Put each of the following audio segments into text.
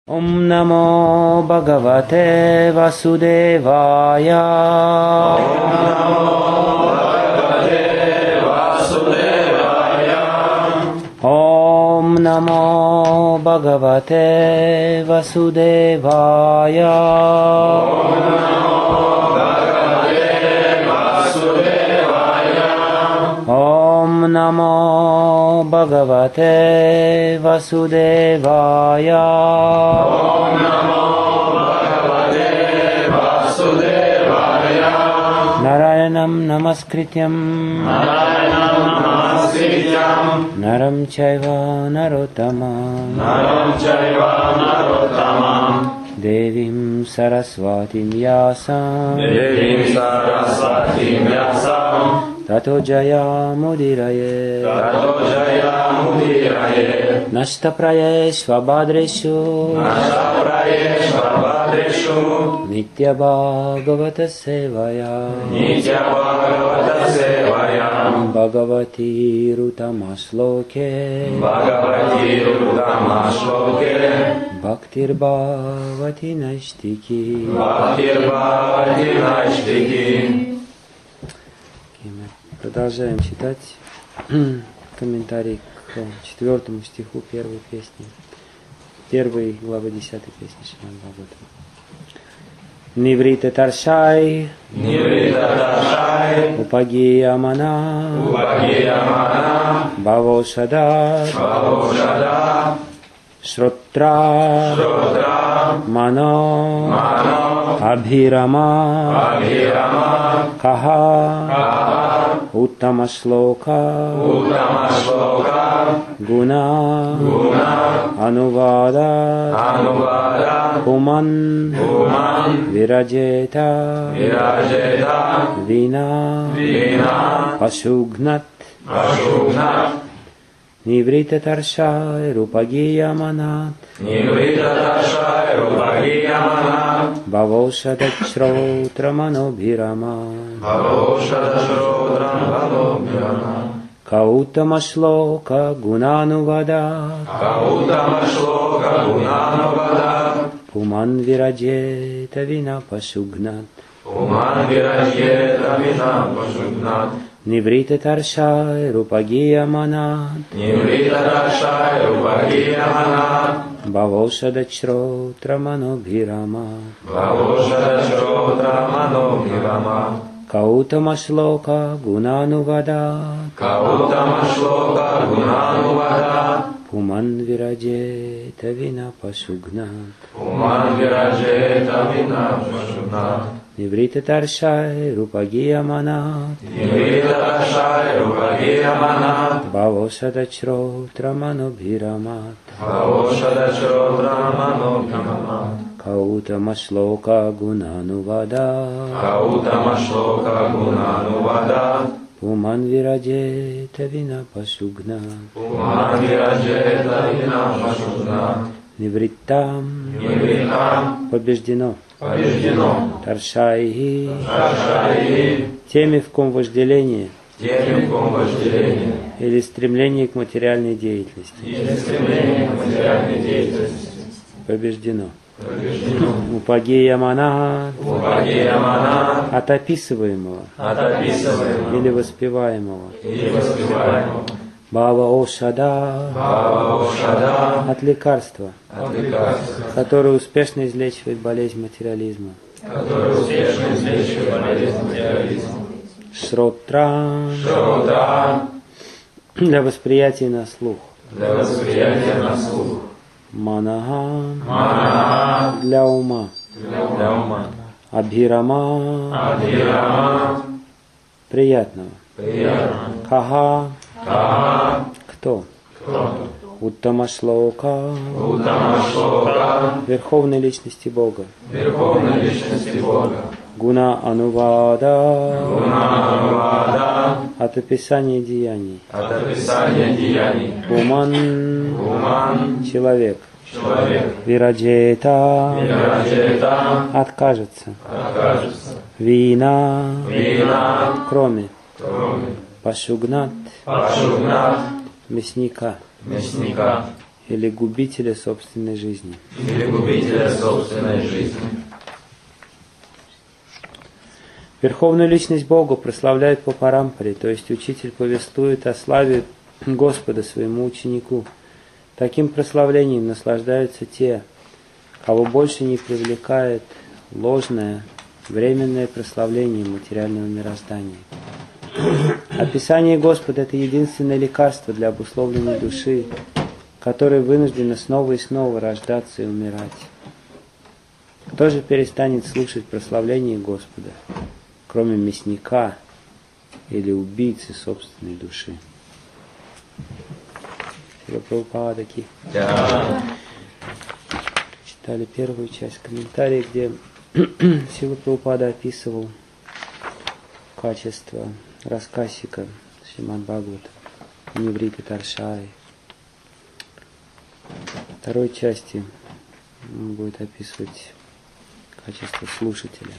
Om Namo Bhagavate Vasudevaya. Om Namo Bhagavate Vasudevaya. Om Namo Bhagavate Vasudevaya. Om Namo Bhagavate Vasudevaya. Om Namo Bhagavate Vasudevaya. Om Namo Bhagavate Vasudevaya. Narayanam Namaskrityam Naram Chaiva Narottamam Devim Saraswatim Vyasam Tato Jaya Mudiraye Nashtaprayesh Vabhadreshu Nitya Bhagavata Sevaya Bhagavati Rutamasloke Bhaktir Bhavati Nashtiki. Мы продолжаем читать комментарий к 4 стиху первой песни, первой главы 10 песни Шримад Бхагаватам. Ниврита Таршай Упагиямана Бхавошада Шротра Мано Абхирама Каха Уттамашлока Гуна Анувада Пуман Вираджета Вина Пашугнат Ниврита Таршай Рупагияманат Бхавошадачротраманобхирама Каутамашлока Гунанувада Пуман Вираджета Вина Пашугнат Ниврита Таршай Рупагияманат Бхавошадачротраманобхирама Каутамашлока Гунанувада Пуман Вираджета Вина Пашугнат Ниврита Таршай Рупагияманат Бхавошадачротраманобхирамат Каутамашлока Гунанувада Пуман Вираджета Вина Пашугнат Нивриттам побеждено Таршайхи теми, в ком вожделение или стремление к материальной деятельности побеждено. Упагиямана от описываемого или воспеваемого. Бхава-ошада от лекарства, которое успешно излечивает болезнь материализма. Шротра для восприятия на слух. Манаха для ума. Абхирама приятного. Каха кто? Уттамашлока верховной личности Бога. Гуна Анувада от описания деяний. Уман человек. Вираджета откажется. Вина кроме. Пашугнат мясника. или губителя собственной жизни. Или губителя собственной жизни. Верховную личность Бога прославляют по парампаре, то есть учитель повествует о славе Господа своему ученику. Таким прославлением наслаждаются те, кого больше не привлекает ложное, временное прославление материального мироздания. Описание Господа – это единственное лекарство для обусловленной души, которая вынуждена снова и снова рождаться и умирать. Кто же перестанет слушать прославление Господа, кроме мясника или убийцы собственной души? Шрила Прабхупада Ки. Читали первую часть комментария, где Шрила Прабхупада описывал качество рассказчика Шримад Бхагавата, Нивриты Таршаи. В второй части он будет описывать качество слушателя.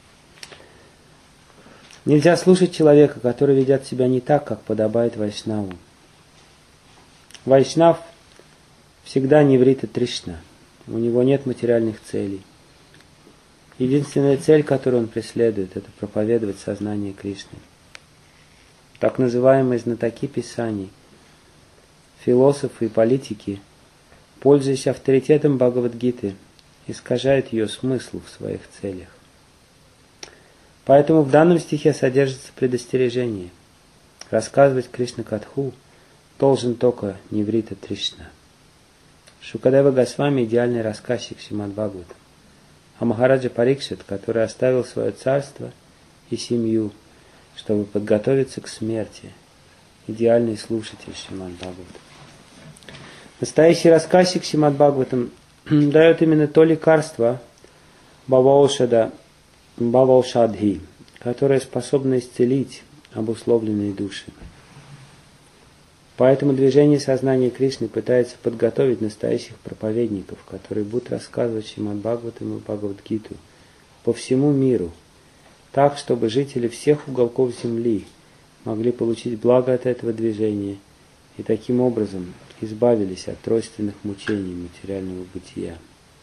Нельзя слушать человека, который ведет себя не так, как подобает Вайшнаву. Вайшнав всегда Ниврита Тришна. У него нет материальных целей. Единственная цель, которую он преследует, это проповедовать сознание Кришны. Так называемые знатоки Писаний, философы и политики, пользуясь авторитетом Бхагавад-гиты, искажают ее смысл в своих целях. Поэтому в данном стихе содержится предостережение. Рассказывать Кришна-катху должен только Ниврита Тришна. Шукадева Госвами – идеальный рассказчик Шримад Бхагавата. А Махараджа Парикшит, который оставил свое царство и семью, чтобы подготовиться к смерти, идеальный слушатель Шримад Бхагавата. Настоящий рассказчик Шримад Бхагаватам дает именно то лекарство Бхаваушадхи, которое способно исцелить обусловленные души. Поэтому движение сознания Кришны пытается подготовить настоящих проповедников, которые будут рассказывать Шримад Бхагаватам и Бхагавад-гиту по всему миру, так, чтобы жители всех уголков земли могли получить благо от этого движения и таким образом избавились от тройственных мучений материального бытия.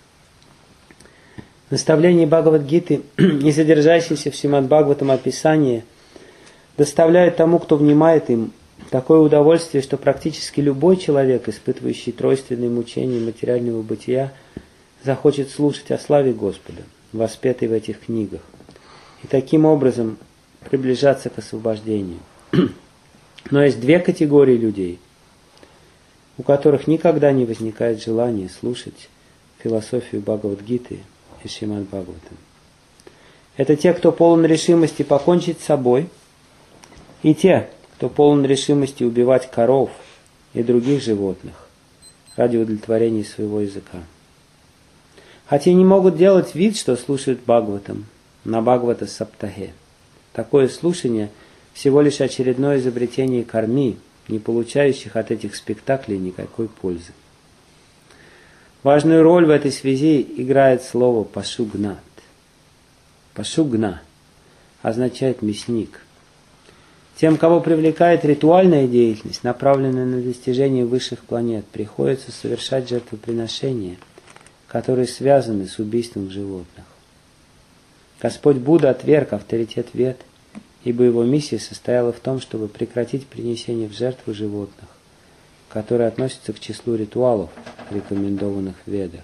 Наставления Бхагавад-гиты и содержащиеся в Шримад Бхагаватам описания доставляют тому, кто внимает им, такое удовольствие, что практически любой человек, испытывающий тройственные мучения материального бытия, захочет слушать о славе Господа, воспетой в этих книгах, и таким образом приближаться к освобождению. Но есть две категории людей, у которых никогда не возникает желания слушать философию Бхагавад-гиты и Шримад Бхагаватам. Это те, кто полон решимости покончить с собой, и те, кто полон решимости убивать коров и других животных ради удовлетворения своего языка. Хотя не могут делать вид, что слушают Бхагаватам на Бхагавата Саптахе. Такое слушание всего лишь очередное изобретение карми, не получающих от этих спектаклей никакой пользы. Важную роль в этой связи играет слово «пашугнат». «Пашугна» означает «мясник». Тем, кого привлекает ритуальная деятельность, направленная на достижение высших планет, приходится совершать жертвоприношения, которые связаны с убийством животных. Господь Будда отверг авторитет Вед, ибо его миссия состояла в том, чтобы прекратить принесение в жертву животных, которые относятся к числу ритуалов, рекомендованных в Ведах.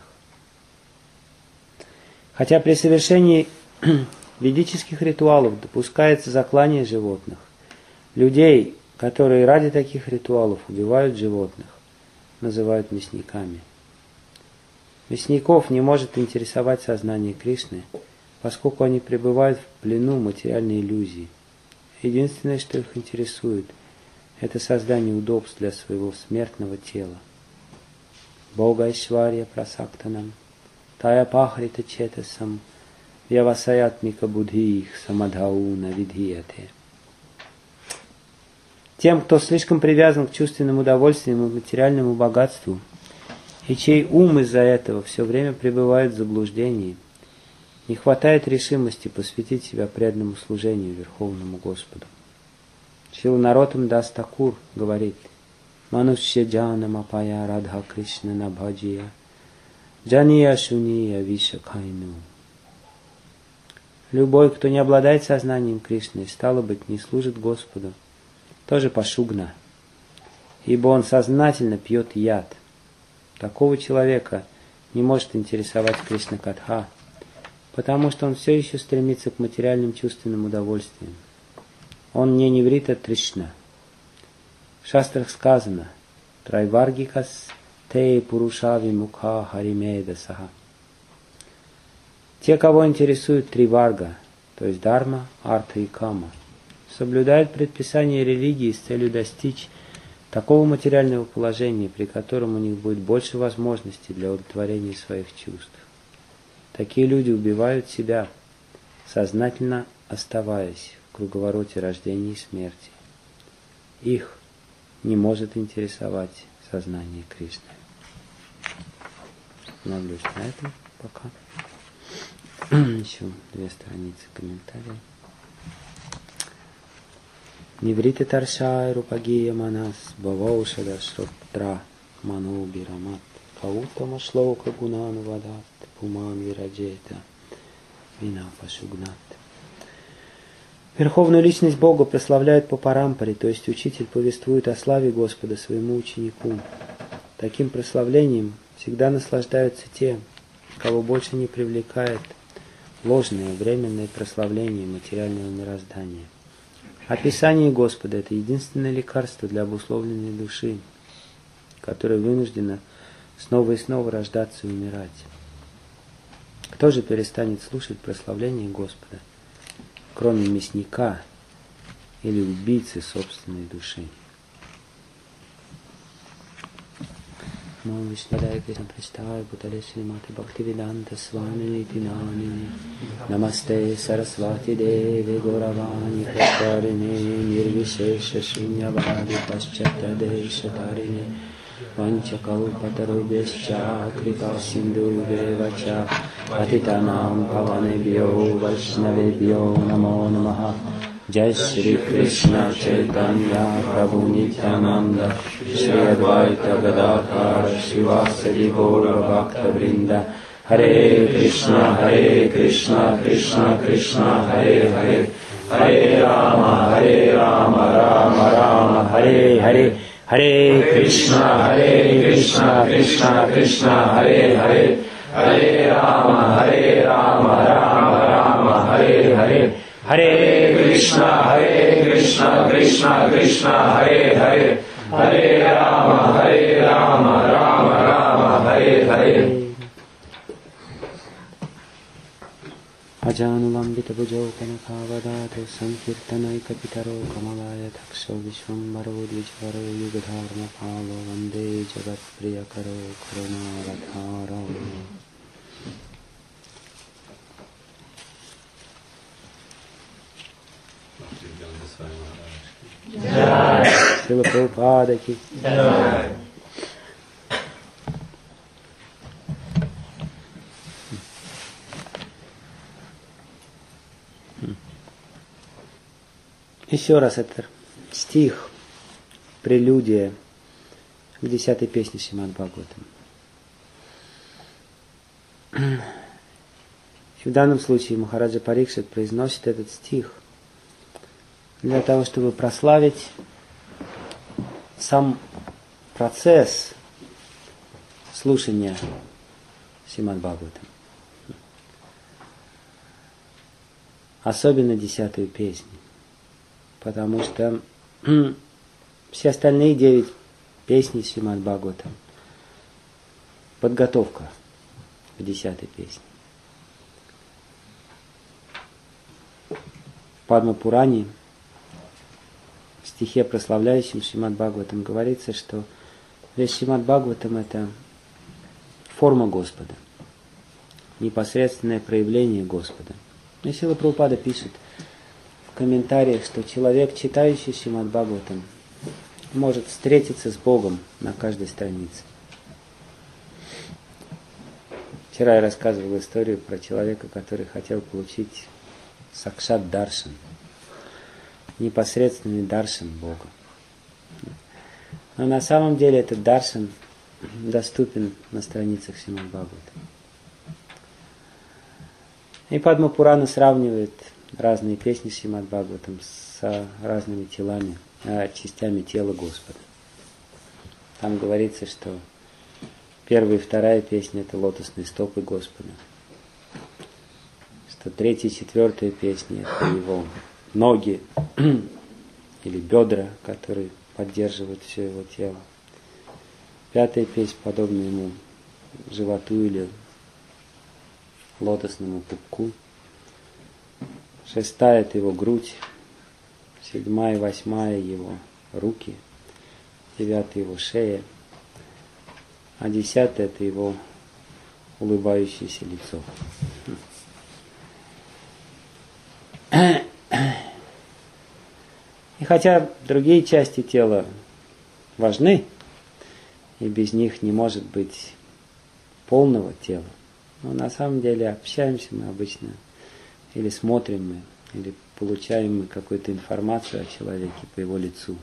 Хотя при совершении ведических ритуалов допускается заклание животных, людей, которые ради таких ритуалов убивают животных, называют мясниками. Мясников не может интересовать сознание Кришны, поскольку они пребывают в плену материальной иллюзии. Единственное, что их интересует, это создание удобств для своего смертного тела. Бога Ишварья прасактанам, тая пахрита четасам, вьявасаятмика будхих самадхауна видхияте. Тем, кто слишком привязан к чувственным удовольствиям и материальному богатству, и чей ум из-за этого все время пребывает в заблуждении, не хватает решимости посвятить себя преданному служению Верховному Господу. Шрила Нароттам Дас Такур говорит: Манушья джанам апая Радха Кришна набхаджия, джания шуния вишакайну. Любой, кто не обладает сознанием Кришны, стало быть, не служит Господу, тоже пашугна, ибо он сознательно пьет яд. Такого человека не может интересовать Кришна Катха, потому что он все еще стремится к материальным чувственным удовольствиям. Он не неврита Тришна. В шастрах сказано «Трайваргикас те пурушави мукха харимеда саха». Те, кого интересует три варга, то есть дharma, арта и кама, соблюдают предписания религии с целью достичь такого материального положения, при котором у них будет больше возможностей для удовлетворения своих чувств. Такие люди убивают себя, сознательно оставаясь в круговороте рождения и смерти. Их не может интересовать сознание Кришны. Остановлюсь на этом пока. Еще 2 страницы комментариев. Ниврита Таршай Рупагия Манас Баваушада Шроттра Ману Бирамат Каутама Шлока Гунану Вадат Пуман Вираджета Вина Пашугнат. Верховную личность Бога прославляют по парампаре, то есть учитель повествует о славе Господа своему ученику. Таким прославлением всегда наслаждаются те, кого больше не привлекает ложное временное прославление материального мироздания. Описание Господа – это единственное лекарство для обусловленной души, которая вынуждена снова и снова рождаться и умирать. Кто же перестанет слушать прославление Господа, кроме мясника или убийцы собственной души? Намасте Сарасвати Деви Горавани Каштарине Нирвишеша Шуньявади Пашчатадеша Тарине Ванчакалпатарубесча Крипа Синду Девача Патитанам Паванебьо Вайшнавебьо Намо Намаха. Jai Shri Krishna Chaitanya Prabhu Nityananda Shri Advaita Gadadhar Shivasadi Gaura Bhakta Vrinda Hare Krishna Krishna Krishna Hare Hare Hare Rama Rama Rama Hare Hare Hare Krishna Krishna Krishna Hare Hare Hare Rama Rama Rama Hare Hare Hare Krishna Krishna Hare Hare Hare Rama Rama Rama Hare Hare. Ajanulambita bhujo kanakavadato sankirtanaika pitaro kamalaya taksho vishvambaro dvijvaro yugadharma palo vande jagat priyakaro karunaradharo. Шрила Прабхупада ки. Еще раз это стих, прелюдия к 10-й песне Шримад Бхагаватам. В данном случае Махараджа Парикшит произносит этот стих для того, чтобы прославить сам процесс слушания Шримад Бхагаватам. Особенно 10-ю песню. Потому что все остальные 9 песней Шримад Бхагаватам — подготовка к 10-й песне. В Падма-пуране, в стихе, прославляющем Шримад Бхагаватам, говорится, что весь Шримад Бхагаватам — это форма Господа, непосредственное проявление Господа. И Шрила Прабхупада пишет в комментариях, что человек, читающий Шримад Бхагаватам, может встретиться с Богом на каждой странице. Вчера я рассказывал историю про человека, который хотел получить сакшат даршан, непосредственный даршан Бога. Но на самом деле этот даршан доступен на страницах Шримад Бхагаватам. И Падма Пурана сравнивает разные песни Шримад Бхагаватам с разными телами, частями тела Господа. Там говорится, что первая и вторая песня – это лотосные стопы Господа. Что третья и четвертая песня – это его ноги или бедра, которые поддерживают все его тело. Пятая песня подобна ему животу или лотосному пупку. Шестая – это его грудь. Седьмая и восьмая – его руки. Девятая – его шея. А десятая – это его улыбающееся лицо. И хотя другие части тела важны, и без них не может быть полного тела, но на самом деле общаемся мы обычно, или смотрим мы, или получаем мы какую-то информацию о человеке по его лицу.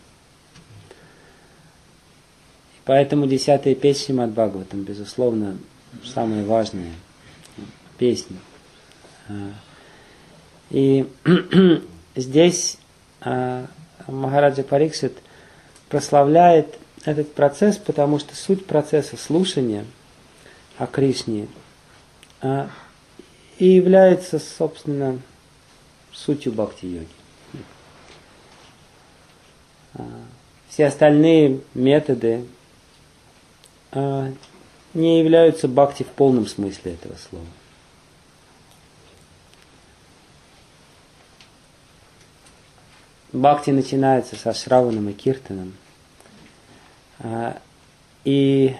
И поэтому 10-я песня Шримад Бхагаватам, безусловно, самая важная песня. И здесь Махараджа Парикшит прославляет этот процесс, потому что суть процесса слушания о Кришне и является, собственно, сутью бхакти-йоги. Все остальные методы не являются бхакти в полном смысле этого слова. Бхакти начинается со шраваном и киртаном. И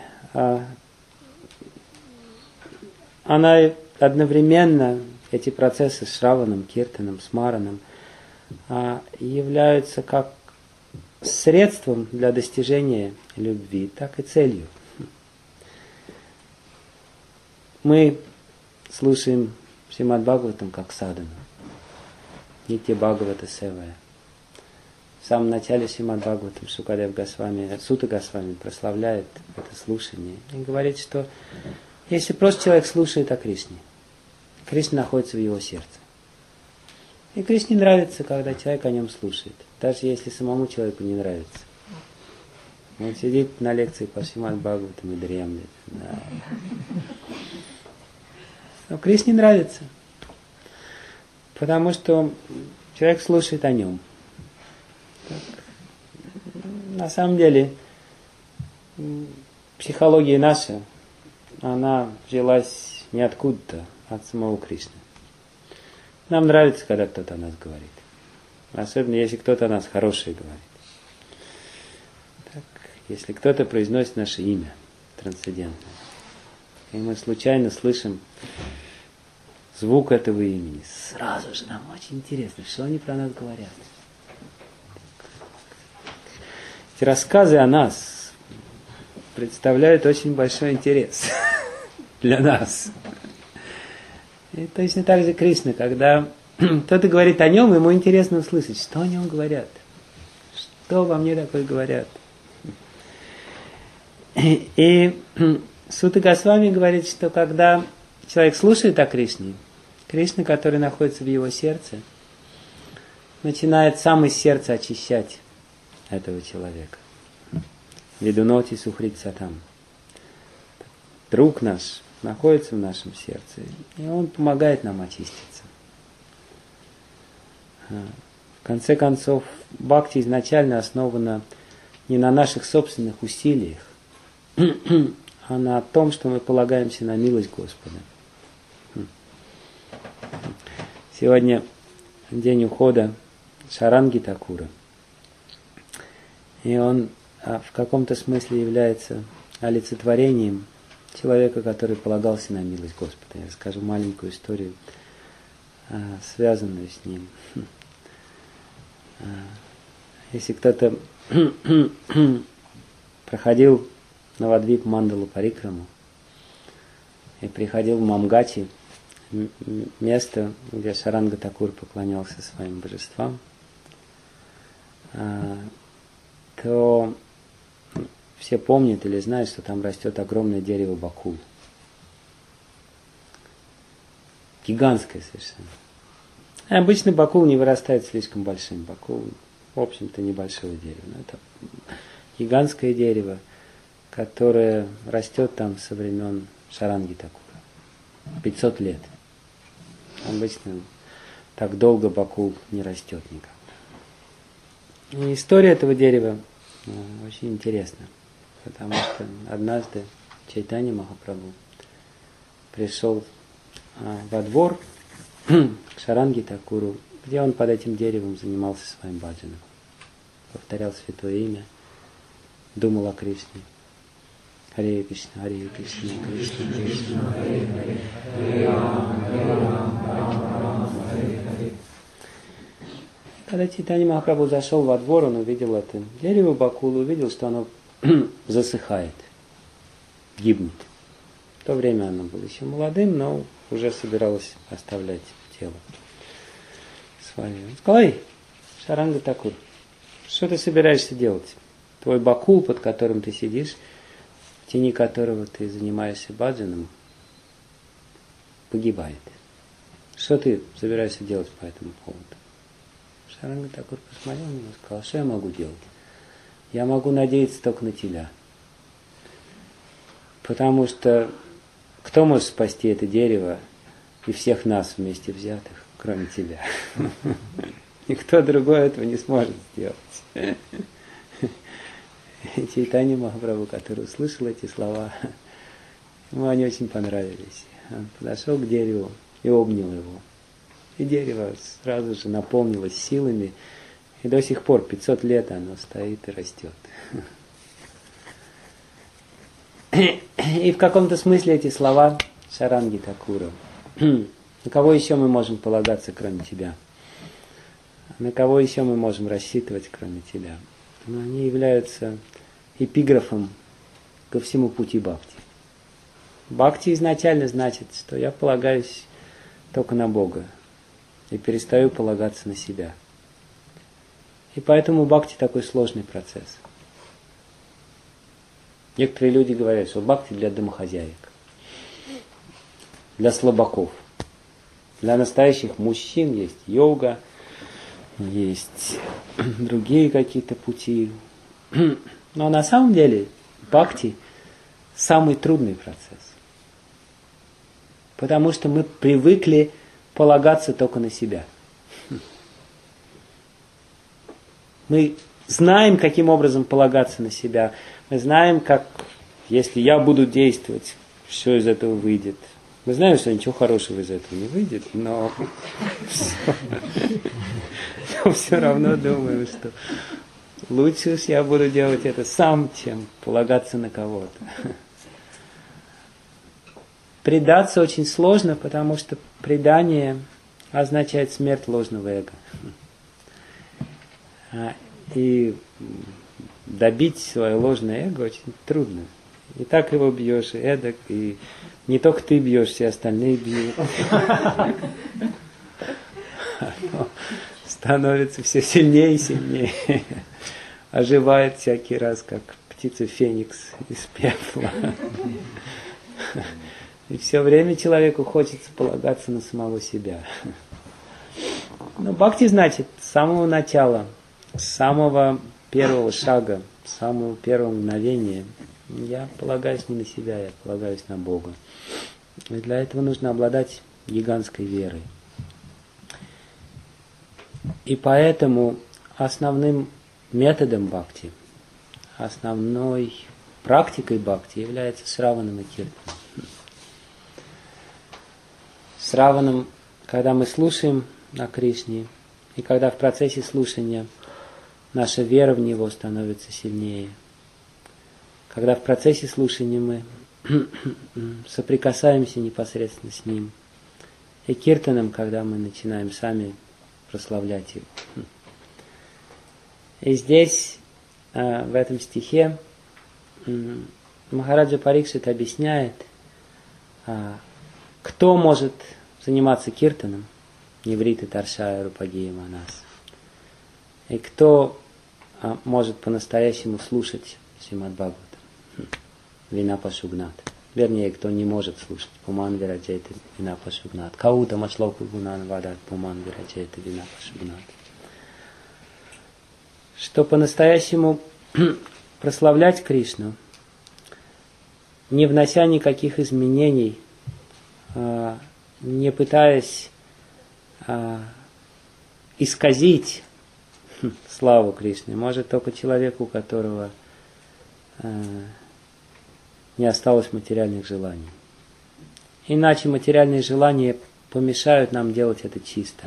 она одновременно, эти процессы с шраваном, киртаном, смараном, являются как средством для достижения любви, так и целью. Мы слушаем Шримад Бхагаватам как садану, Нитья Бхагавата Севая. В самом начале Шримад Бхагаватам Шукадев Госвами, Сута Госвами прославляет это слушание и говорит, что если просто человек слушает о Кришне, Кришна находится в его сердце. И Кришне нравится, когда человек о нем слушает, даже если самому человеку не нравится. Он сидит на лекции по Шримад Бхагаватам и дремлет. Да. Но Кришне нравится, потому что человек слушает о нем. На самом деле, психология наша, она взялась не откуда-то, от самого Кришны. Нам нравится, когда кто-то о нас говорит. Особенно, если кто-то о нас хорошее говорит. Так, если кто-то произносит наше имя трансцендентное, и мы случайно слышим звук этого имени, сразу же нам очень интересно, что они про нас говорят. Эти рассказы о нас представляют очень большой интерес для нас. И точно так же Кришна, когда кто-то говорит о нем, ему интересно услышать, что о нем говорят, что во мне такое говорят. И Сута Госвами говорит, что когда человек слушает о Кришне, Кришна, который находится в его сердце, начинает сам из сердца очищать этого человека. Видуноти сухрит сатам. Друг наш находится в нашем сердце, и он помогает нам очиститься. В конце концов, бхакти изначально основана не на наших собственных усилиях, а на том, что мы полагаемся на милость Господа. Сегодня день ухода Шаранги Такура. И он в каком-то смысле является олицетворением человека, который полагался на милость Господа. Я расскажу маленькую историю, связанную с ним. Если кто-то проходил Навадвип Мандалу Парикраму и приходил в Мамгати, место, где Шаранга Такур поклонялся своим божествам, то все помнят или знают, что там растет огромное дерево бакул. Гигантское совершенно. И обычно бакул не вырастает слишком большим. Бакул, в общем-то, небольшое дерево. Но это гигантское дерево, которое растет там со времен Шаранги Такура. 500 лет. Обычно так долго бакул не растет никак. И история этого дерева очень интересна. Потому что однажды Чайтанья Махапрабху пришел во двор к Шаранги Такуру, где он под этим деревом занимался своим баджаном. Повторял святое имя, думал о Кришне. Харе Кришна, Харе Кришна, Кришна Кришна, Харе Харе, Харе Рама, Харе Рама, Рама Рама, Харе Харе. Когда Чайтанья Махапрабху зашел во двор, он увидел это дерево бакул, увидел, что оно засыхает, гибнет. В то время оно было еще молодым, но уже собиралось оставлять тело свое. Он сказал: эй, Шаранга Такур, что ты собираешься делать? Твой бакул, под которым ты сидишь, в тени которого ты занимаешься баджаном, погибает. Что ты собираешься делать по этому поводу? Шаранга Такур посмотрел на него и сказал: что я могу делать? Я могу надеяться только на тебя. Потому что кто может спасти это дерево и всех нас вместе взятых, кроме тебя? Никто другой этого не сможет сделать. Чайтанья Махапрабху, который услышал эти слова, ему они очень понравились. Он подошел к дереву и обнял его. И дерево сразу же наполнилось силами, и до сих пор 500 лет оно стоит и растет. И в каком-то смысле эти слова Шаранги Такура: на кого еще мы можем полагаться, кроме тебя? На кого еще мы можем рассчитывать, кроме тебя? Но они являются эпиграфом ко всему пути бхакти. Бхакти изначально значит, что я полагаюсь только на Бога и перестаю полагаться на себя. И поэтому бхакти такой сложный процесс. Некоторые люди говорят, что бхакти для домохозяек, для слабаков. Для настоящих мужчин есть йога, есть другие какие-то пути. Но на самом деле бхакти самый трудный процесс. Потому что мы привыкли полагаться только на себя. Мы знаем, каким образом полагаться на себя. Мы знаем, как, если я буду действовать, что из этого выйдет. Мы знаем, что ничего хорошего из этого не выйдет, но все равно думаем, что лучше уж я буду делать это сам, чем полагаться на кого-то. Предаться очень сложно, потому что предание означает смерть ложного эго. И добить свое ложное эго очень трудно. И так его бьешь, и эдак, и не только ты бьешь, все остальные бьют. Оно становится все сильнее и сильнее. Оживает всякий раз, как птица Феникс из пепла. И все время человеку хочется полагаться на самого себя. Но бхакти значит с самого начала, с самого первого шага, с самого первого мгновения я полагаюсь не на себя, я полагаюсь на Бога. И для этого нужно обладать гигантской верой. И поэтому основным методом бхакти, основной практикой бхакти является сраванам и киртанам. Сраванам, когда мы слушаем о Кришне, и когда в процессе слушания наша вера в Него становится сильнее. Когда в процессе слушания мы соприкасаемся непосредственно с Ним. И киртаном, когда мы начинаем сами прославлять Его. И здесь, в этом стихе, Махараджа Парикшит объясняет, кто может заниматься киртаном, Неврита Таршая Рупагия Манас, и кто может по-настоящему слушать Шримад Бхагаватам. Вина пашугнат. Вернее, кто не может слушать. Пуман вираджайта вина пашугнат. Каута машлоку гунан вадат пуман вираджайта вина пашугнат. Что по-настоящему прославлять Кришну, не внося никаких изменений, не пытаясь исказить славу Кришны, может только человек, у которого не осталось материальных желаний. Иначе материальные желания помешают нам делать это чисто.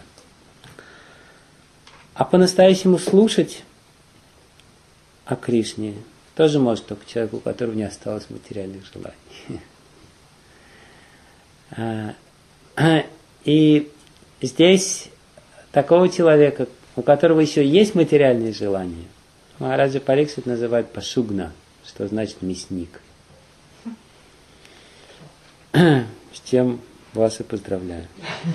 А по-настоящему слушать о Кришне тоже может только человек, у которого не осталось материальных желаний. И здесь такого человека, у которого еще есть материальные желания, Махараджа Парикшит называют пашугна, что значит мясник. С чем вас и поздравляю.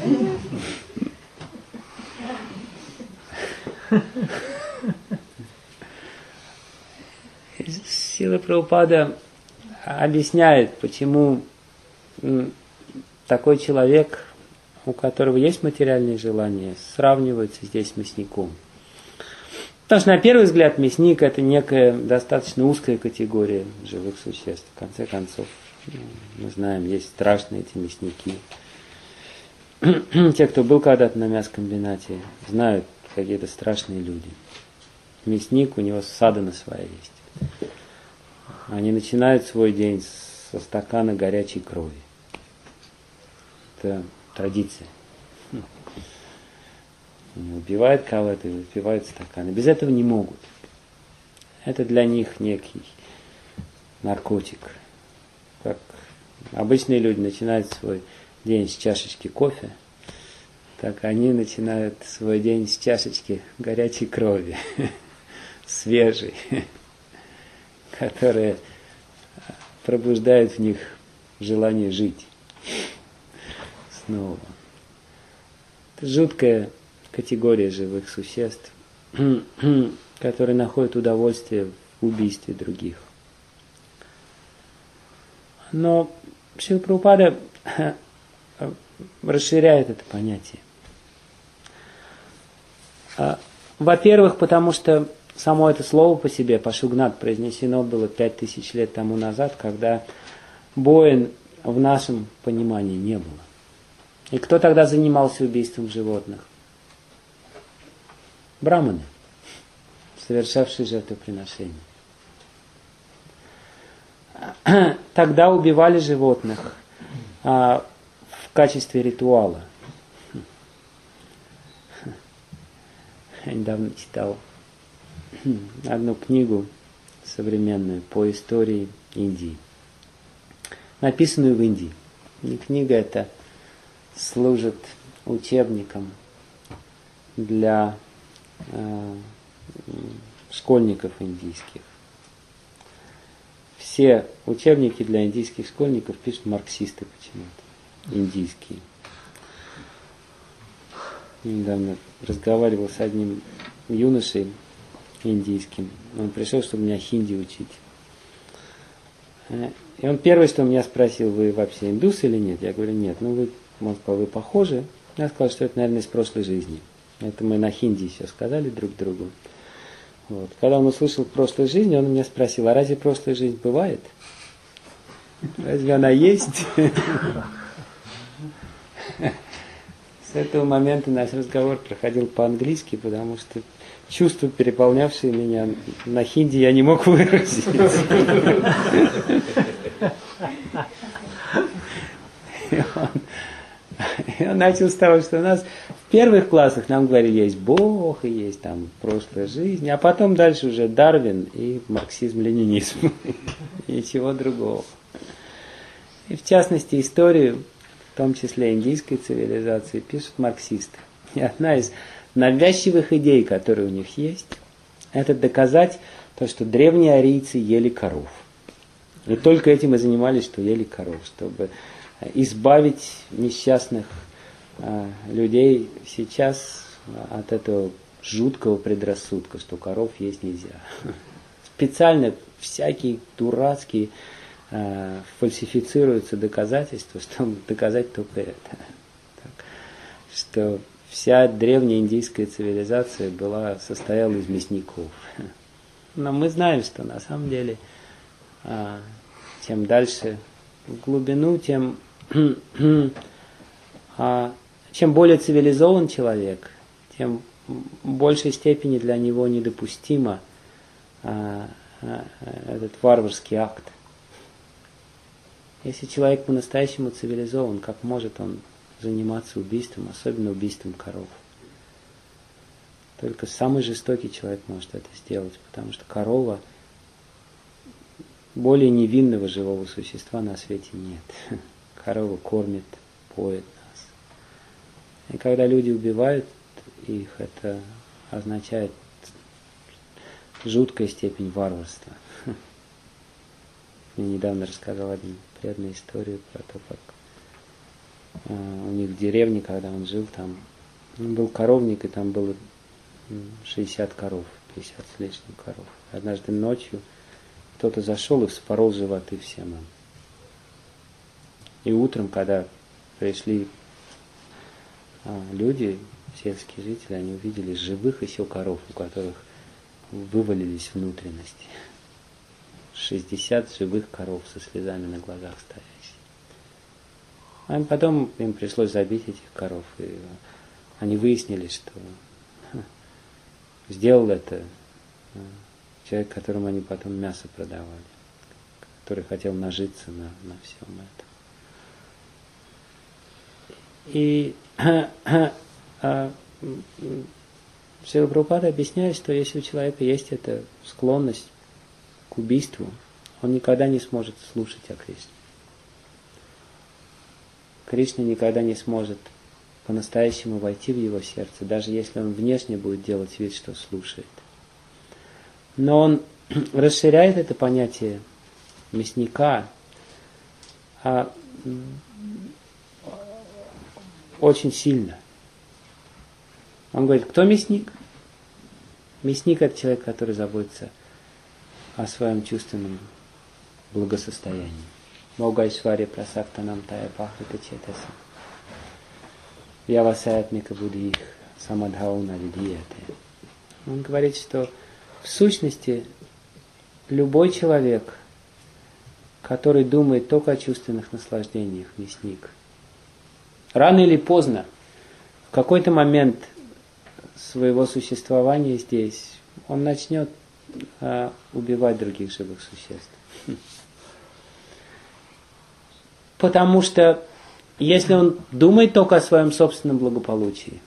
Шрила Прабхупада объясняет, почему такой человек, у которого есть материальные желания, сравнивается здесь с мясником. Потому что на первый взгляд мясник — это некая достаточно узкая категория живых существ. В конце концов, мы знаем, есть страшные эти мясники. Те, кто был когда-то на мясокомбинате, знают, какие-то страшные люди. Мясник, у него садхана своя есть. Они начинают свой день со стакана горячей крови. Это традиция. Они убивают кого-то и выпивают стаканы. Без этого не могут. Это для них некий наркотик. Как обычные люди начинают свой день с чашечки кофе, так они начинают свой день с чашечки горячей крови, свежей, которая пробуждает в них желание жить снова. Это жуткая категория живых существ, которые находят удовольствие в убийстве других. Но Шрила Прабхупада расширяет это понятие. Во-первых, потому что само это слово по себе, пашугнат, произнесено было 5000 лет тому назад, когда боин в нашем понимании не было. И кто тогда занимался убийством животных? Браманы, совершавшие жертвоприношения. Тогда убивали животных в качестве ритуала. Я недавно читал одну книгу современную по истории Индии, написанную в Индии. И книга эта служит учебником для школьников индийских. Все учебники для индийских школьников пишут марксисты почему-то, индийские. Недавно разговаривал с одним юношей индийским. Он пришел, чтобы меня хинди учить. И он первое, что меня спросил: вы вообще индус или нет? Я говорю: нет. Ну, вы, он сказал, вы похожи. Я сказал, что это, наверное, из прошлой жизни. Это мы на хинди еще сказали друг другу. Вот. Когда он услышал в прошлой жизни, он меня спросил: а разве прошлая жизнь бывает? Разве она есть? С этого момента наш разговор проходил по-английски, потому что чувства, переполнявшие меня на хинди, я не мог выразить. И он начал с того, что у нас в первых классах нам говорили, есть Бог, и есть там прошлая жизнь, а потом дальше уже Дарвин и марксизм-ленинизм. И ничего другого. И в частности историю, в том числе индийской цивилизации, пишут марксисты. И одна из навязчивых идей, которые у них есть, это доказать то, что древние арийцы ели коров. И только этим и занимались, что ели коров, чтобы избавить несчастных людей сейчас от этого жуткого предрассудка, что коров есть нельзя. Специально всякие дурацкие фальсифицируются доказательства, чтобы доказать только это. Так, что вся древняя индийская цивилизация состояла из мясников. Но мы знаем, что на самом деле чем дальше в глубину, тем чем более цивилизован человек, тем в большей степени для него недопустимо этот варварский акт. Если человек по-настоящему цивилизован, как может он заниматься убийством, особенно убийством коров? Только самый жестокий человек может это сделать, потому что корова более невинного живого существа на свете нет. Корова кормит, поет нас. И когда люди убивают их, это означает жуткая степень варварства. Мне недавно рассказал один преданный историю про то, как у них в деревне, когда он жил, там был коровник, и там было 60 коров, 50 с лишним коров. Однажды ночью кто-то зашел и вспорол животы всем им. И утром, когда пришли люди, сельские жители, они увидели живых еще коров, у которых вывалились внутренности. 60 живых коров со слезами на глазах стоящие. А потом им пришлось забить этих коров, и они выяснили, что сделал это человек, которому они потом мясо продавали, который хотел нажиться на всем этом. И Шрила Прабхупада объясняет, что если у человека есть эта склонность к убийству, он никогда не сможет слушать о Кришне. Кришна никогда не сможет по-настоящему войти в его сердце, даже если он внешне будет делать вид, что слушает. Но он расширяет это понятие мясника очень сильно. Он говорит, кто мясник? Мясник – это человек, который заботится о своем чувственном благосостоянии. Могайшварья прасактанам тая пахрита четаса. Явасаятмика будхих самадхауна видияте. Он говорит, что в сущности любой человек, который думает только о чувственных наслаждениях, мясник, рано или поздно, в какой-то момент своего существования здесь, он начнет убивать других живых существ. Потому что если он думает только о своем собственном благополучии,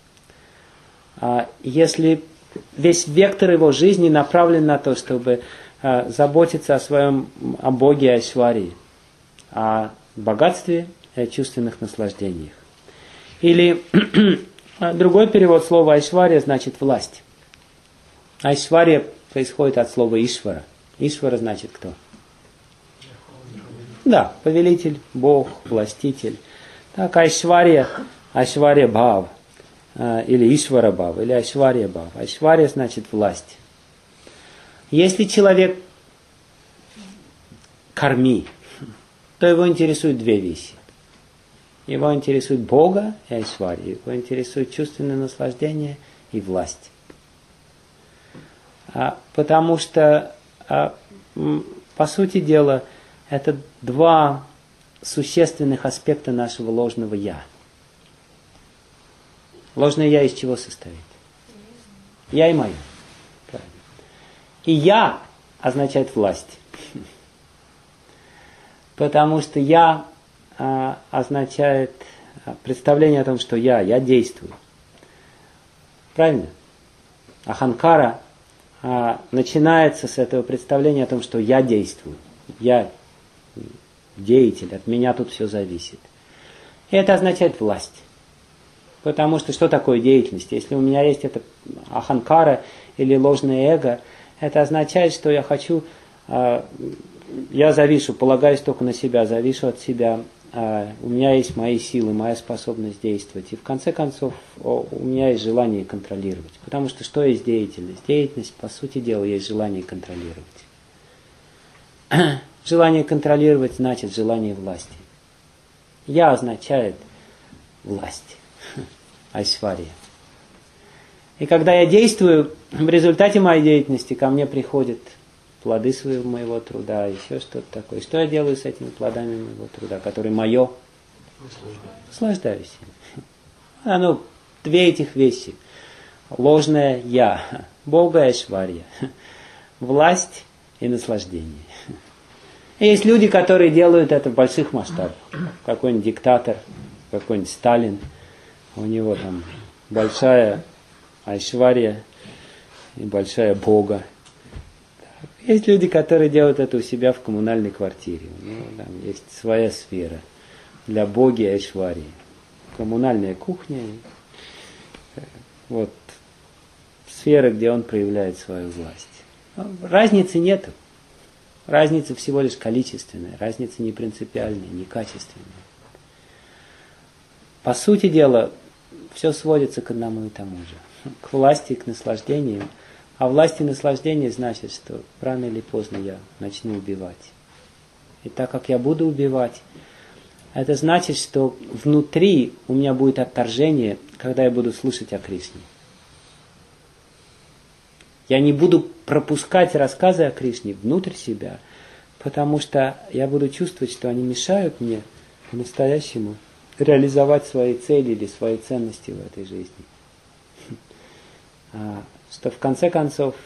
если весь вектор его жизни направлен на то, чтобы заботиться о Боге, о Айшварии, о богатстве и о чувственных наслаждениях. Или другой перевод слова Айшвария значит власть. Айшвария происходит от слова Ишвара. Ишвара значит кто? Да, повелитель, Бог, властитель. Так, Айшвария Бхав, или Ишвара Бхав, или Айшвария Бхав. Айшвария значит власть. Если человек карми, то его интересуют две вещи. Его интересует Бога и Айшвария, его интересует чувственное наслаждение и власть. Потому что, по сути дела, это два существенных аспекта нашего ложного «я». Ложное «я» из чего состоит? «Я» и «моё». Правильно. И «я» означает власть. Потому что «я» означает представление о том, что я действую. Правильно? Аханкара начинается с этого представления о том, что я действую. Я деятель, от меня тут все зависит. И это означает власть. Потому что что такое деятельность? Если у меня есть это аханкара или ложное эго, это означает, что я хочу, я завишу, полагаюсь только на себя, завишу от себя, у меня есть мои силы, моя способность действовать. И в конце концов у меня есть желание контролировать. Потому что есть деятельность? Деятельность, по сути дела, есть желание контролировать. желание контролировать значит желание власти. Я означает власть, айшвария. И когда я действую, в результате моей деятельности ко мне приходят плоды своего моего труда, еще что-то такое. Что я делаю с этими плодами моего труда, которые мое? Наслаждаюсь ими. Две этих вещи. Ложное я, Бога и айшвария. Власть и наслаждение. И есть люди, которые делают это в больших масштабах. Какой-нибудь диктатор, какой-нибудь Сталин, у него там большая айшвария и большая Бога. Есть люди, которые делают это у себя в коммунальной квартире. Там есть своя сфера для Боги и айшварии. Коммунальная кухня. Вот сфера, где он проявляет свою власть. Разницы нету. Разница всего лишь количественная. Разница не принципиальная, не качественная. По сути дела, все сводится к одному и тому же. К власти, к наслаждению. А власть и наслаждение значит, что рано или поздно я начну убивать. И так как я буду убивать, это значит, что внутри у меня будет отторжение, когда я буду слышать о Кришне. Я не буду пропускать рассказы о Кришне внутрь себя, потому что я буду чувствовать, что они мешают мне по-настоящему реализовать свои цели или свои ценности в этой жизни. Что в конце концов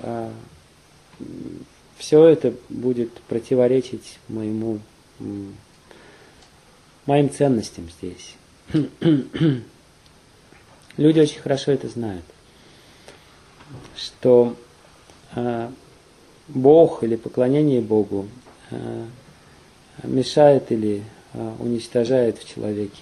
все это будет противоречить моим ценностям здесь. Люди очень хорошо это знают, что Бог или поклонение Богу мешает или уничтожает в человеке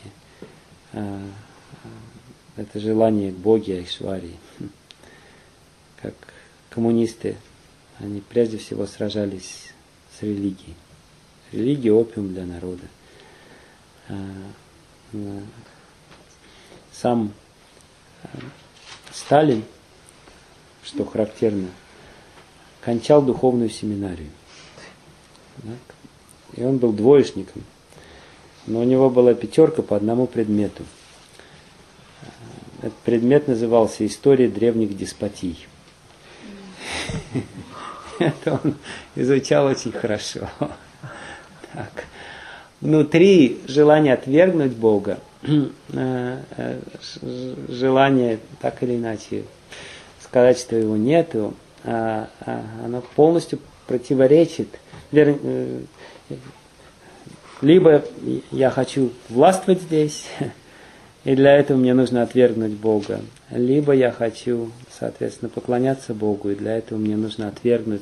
это желание к Боге, айшварии. Как коммунисты, они прежде всего сражались с религией. Религия – опиум для народа. Сам Сталин, что характерно, кончал духовную семинарию. И он был двоечником. Но у него была 5 по одному предмету. Этот предмет назывался «История древних деспотий». Это он изучал очень хорошо. Так. Внутри желание отвергнуть Бога, желание так или иначе сказать, что его нету, оно полностью противоречит. Либо я хочу властвовать здесь, и для этого мне нужно отвергнуть Бога. Либо я хочу, соответственно, поклоняться Богу, и для этого мне нужно отвергнуть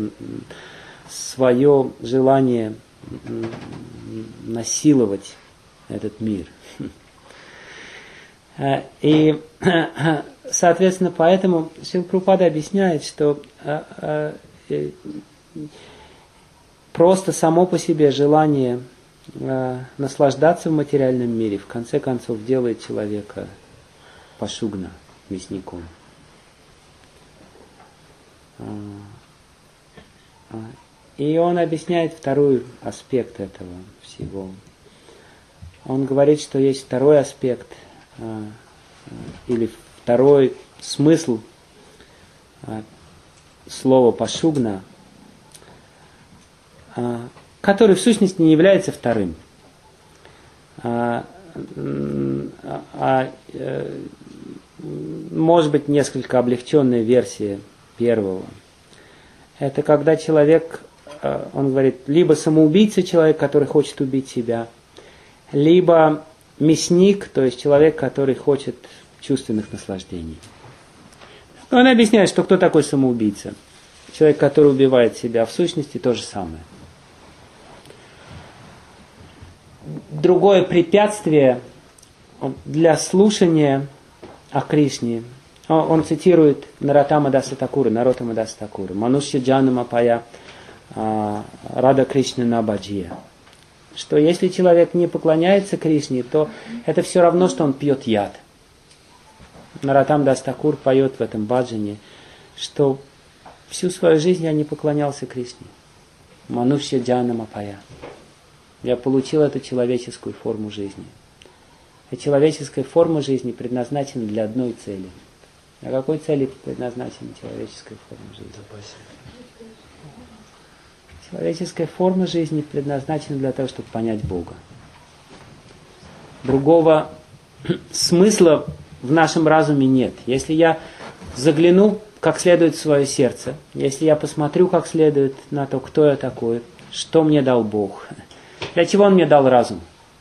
свое желание насиловать этот мир. И, соответственно, поэтому Шрила Прабхупада объясняет, что просто само по себе желание наслаждаться в материальном мире в конце концов делает человека пашугна, мясником. И он объясняет второй аспект этого всего. Он говорит, что есть второй аспект или второй смысл слова пашугна, который в сущности не является вторым. Может быть, несколько облегченная версия первого. Это когда человек, он говорит, либо самоубийца человек, который хочет убить себя, либо мясник, то есть человек, который хочет чувственных наслаждений. Он объясняет, что кто такой самоубийца. Человек, который убивает себя, в сущности то же самое. Другое препятствие для слушания о Кришне, он цитирует Нароттама Даса Такура, Манушья Джанама Пая Рада Кришна Баджия. Что если человек не поклоняется Кришне, то это все равно, что он пьет яд. Нароттама Дас Такур поет в этом баджане, что всю свою жизнь я не поклонялся Кришне. Манушья Джанамапая. Я получил эту человеческую форму жизни. И человеческая форма жизни предназначена для одной цели. А какой цели предназначена человеческая форма жизни? Человеческая форма жизни предназначена для того, чтобы понять Бога. Другого смысла в нашем разуме нет. Если я загляну как следует в свое сердце, если я посмотрю как следует на то, кто я такой, что мне дал Бог, для чего Он мне дал разум?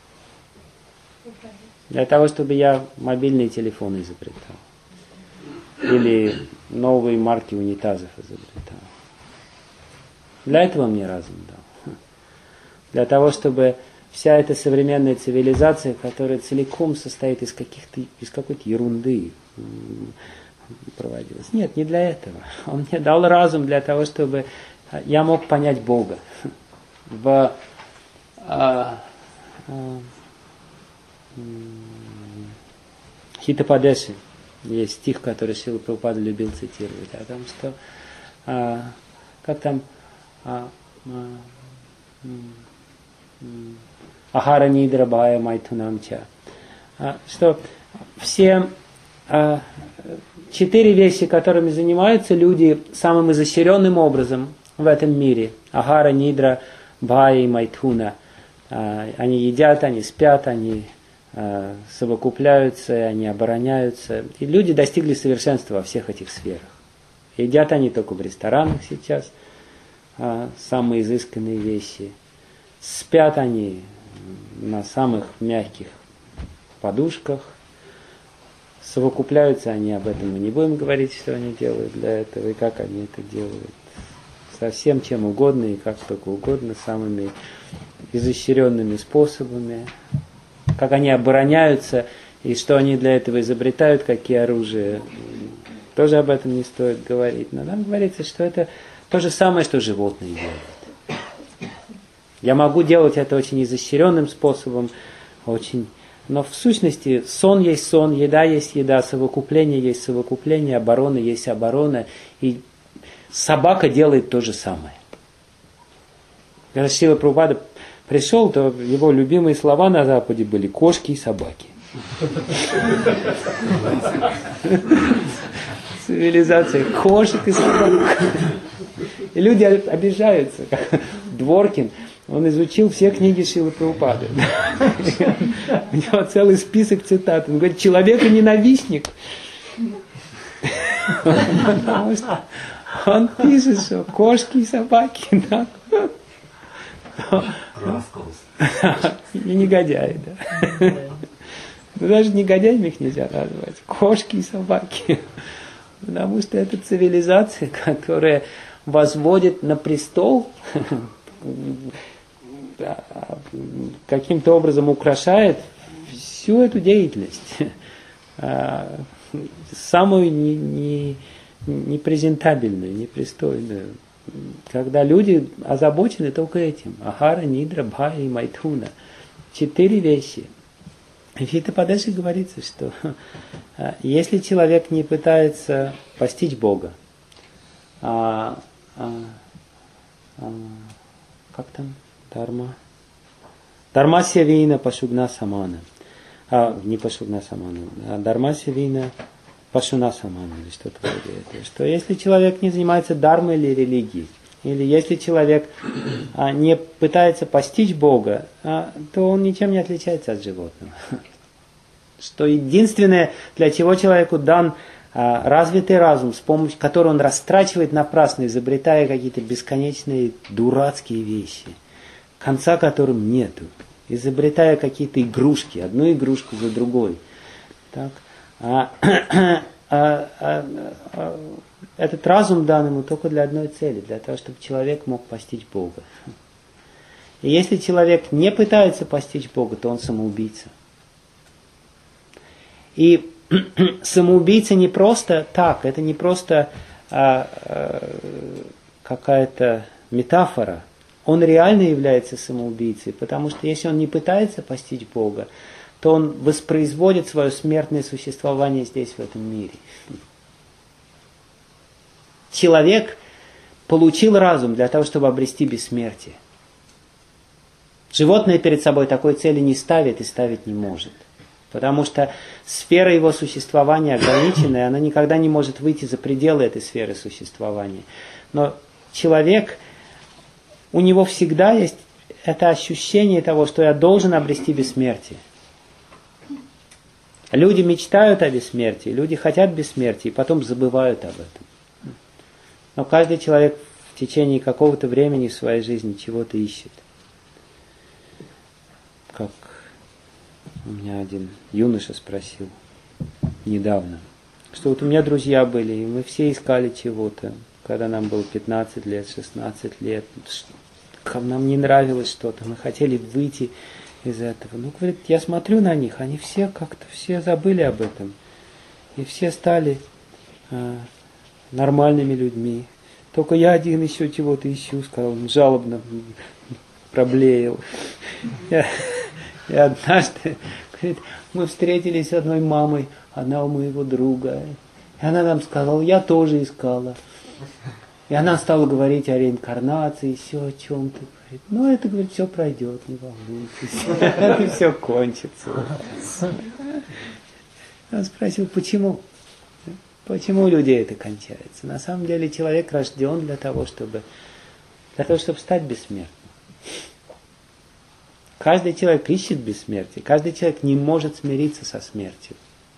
Для того, чтобы я мобильные телефоны изобретал. Или новые марки унитазов изобретал. Для этого мне разум дал. Для того, чтобы вся эта современная цивилизация, которая целиком состоит из какой-то ерунды, проводилась. Нет, не для этого. Он мне дал разум для того, чтобы я мог понять Бога. В Хитападеши есть стих, который Шрила Прабхупада любил цитировать, о том, что как там Ахара Нидра Бхая Майтунамча, что все 4 вещи, которыми занимаются люди самым изощренным образом в этом мире, Ахара Нидра Бхая и Майтуна, они едят, они спят, они совокупляются, они обороняются. И люди достигли совершенства во всех этих сферах. Едят они только в ресторанах сейчас, самые изысканные вещи. Спят они на самых мягких подушках. Совокупляются они, об этом мы не будем говорить, что они делают для этого, и как они это делают. Совсем чем угодно и как только угодно, самыми изощренными способами. Как они обороняются и что они для этого изобретают, какие оружия. Тоже об этом не стоит говорить. Но нам говорится, что это то же самое, что животные делают. Я могу делать это очень изощренным способом, но в сущности сон есть сон, еда есть еда, совокупление есть совокупление, оборона есть оборона. И собака делает то же самое. Когда Шрила Прабхупада пришел, то его любимые слова на Западе были кошки и собаки. Цивилизация кошек и собак. И люди обижаются. Дворкин, он изучил все книги Шрилы Прабхупады. У него целый список цитат. Он говорит, человека-ненавистник. Потому что он пишет, что кошки и собаки. Да? И негодяи, да. Но даже негодяями их нельзя назвать. Кошки и собаки. Потому что это цивилизация, которая возводит на престол, каким-то образом украшает всю эту деятельность. Самую непрезентабельную, непристойную. Когда люди озабочены только этим. Ахара, Нидра, Бхая и Майтуна. 4 вещи. В Хитападеши говорится, что если человек не пытается постичь Бога, как там? Дармасья вина пашугна самана. Не пашугна самана, а дармасья вина пашуна самана, или что-то вроде этого. Что если человек не занимается дармой или религией, или если человек не пытается постичь Бога, то он ничем не отличается от животного. Что единственное, для чего человеку дан развитый разум, с помощью которого он растрачивает напрасно, изобретая какие-то бесконечные дурацкие вещи, конца которым нету, изобретая какие-то игрушки, одну игрушку за другой. Так. Этот разум дан ему только для одной цели, для того, чтобы человек мог постичь Бога. И если человек не пытается постичь Бога, то он самоубийца. И самоубийца не просто так, это не просто какая-то метафора. Он реально является самоубийцей, потому что если он не пытается постичь Бога, то он воспроизводит свое смертное существование здесь, в этом мире. Человек получил разум для того, чтобы обрести бессмертие. Животное перед собой такой цели не ставит и ставить не может. Потому что сфера его существования ограничена, и она никогда не может выйти за пределы этой сферы существования. Но человек, у него всегда есть это ощущение того, что я должен обрести бессмертие. Люди мечтают о бессмертии, люди хотят бессмертия, и потом забывают об этом. Но каждый человек в течение какого-то времени в своей жизни чего-то ищет. Как у меня один юноша спросил недавно, что вот у меня друзья были, и мы все искали чего-то, когда нам было 15 лет, 16 лет. Нам не нравилось что-то, мы хотели выйти из этого. Ну, говорит, я смотрю на них, они все как-то все забыли об этом. И все стали нормальными людьми. Только я один еще чего-то ищу, сказал, он жалобно проблеял. И однажды, говорит, мы встретились с одной мамой, она у моего друга. И она нам сказала, я тоже искала. И она стала говорить о реинкарнации, все о чем-то. Говорит, ну это, говорит, все пройдет, не волнуйтесь. Это все кончится. Он спросил, почему? Почему у людей это кончается? На самом деле человек рожден для того, чтобы стать бессмертным. Каждый человек ищет бессмертие, каждый человек не может смириться со смертью.